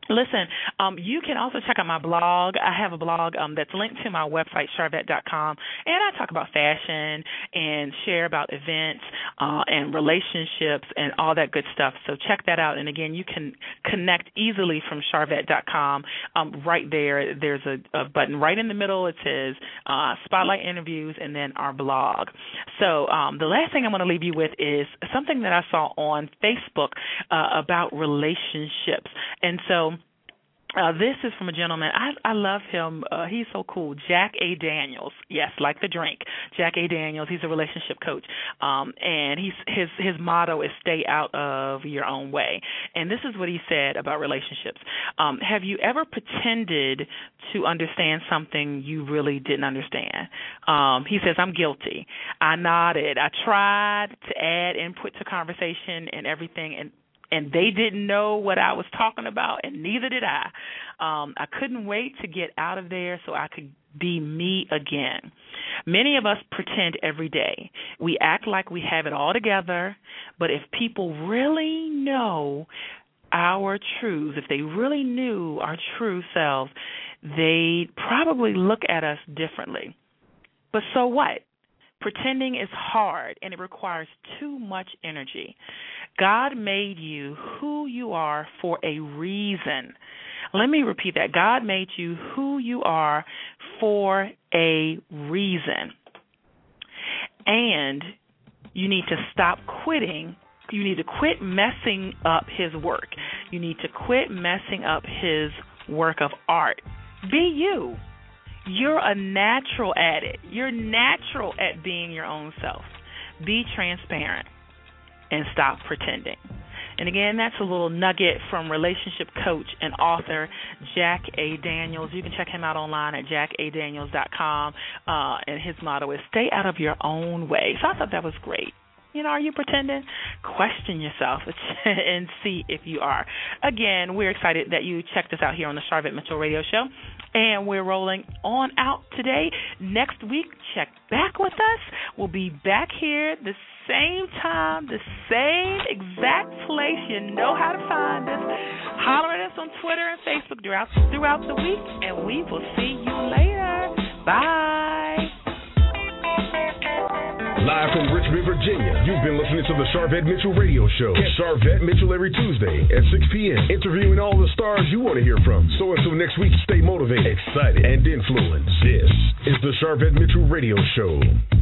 Listen, you can also check out my blog. I have a blog that's linked to my website, Sharvette.com, and I talk about fashion and share about events and relationships and all that good stuff. So check that out. And, again, you can connect easily from Sharvette.com. Right there, there's a button right in the middle. It says Spotlight Interviews and then our blog. So the last thing I'm going to leave you with is something that I saw on Facebook about relationships. And so this is from a gentleman. I love him. He's so cool. Jack A. Daniels. Yes, like the drink. Jack A. Daniels. He's a relationship coach. And his motto is stay out of your own way. And this is what he said about relationships. Have you ever pretended to understand something you really didn't understand? He says, I'm guilty. I nodded. I tried to add input to conversation and everything, and they didn't know what I was talking about, and neither did I. I couldn't wait to get out of there so I could be me again. Many of us pretend every day. We act like we have it all together, but if people really know our truths, if they really knew our true selves, they'd probably look at us differently. But so what? Pretending is hard, and it requires too much energy. God made you who you are for a reason. Let me repeat that. God made you who you are for a reason. And you need to stop quitting. You need to quit messing up his work. You need to quit messing up his work of art. Be you. You're a natural at it. You're natural at being your own self. Be transparent and stop pretending. And again, that's a little nugget from relationship coach and author Jack A. Daniels. You can check him out online at jackadaniels.com. And his motto is stay out of your own way. So I thought that was great. You know, are you pretending? Question yourself and see if you are. Again, we're excited that you checked us out here on the Sharvette Mitchell Radio Show. And we're rolling on out today. Next week, check back with us. We'll be back here the same time, the same exact place. You know how to find us. Holler at us on Twitter and Facebook throughout the week, and we will see you later. Bye. Live from Richmond, Virginia, you've been listening to the Sharvette Mitchell Radio Show. Catch Sharvette Mitchell every Tuesday at 6 p.m., interviewing all the stars you want to hear from. So until next week, stay motivated, excited, and influenced. This is the Sharvette Mitchell Radio Show.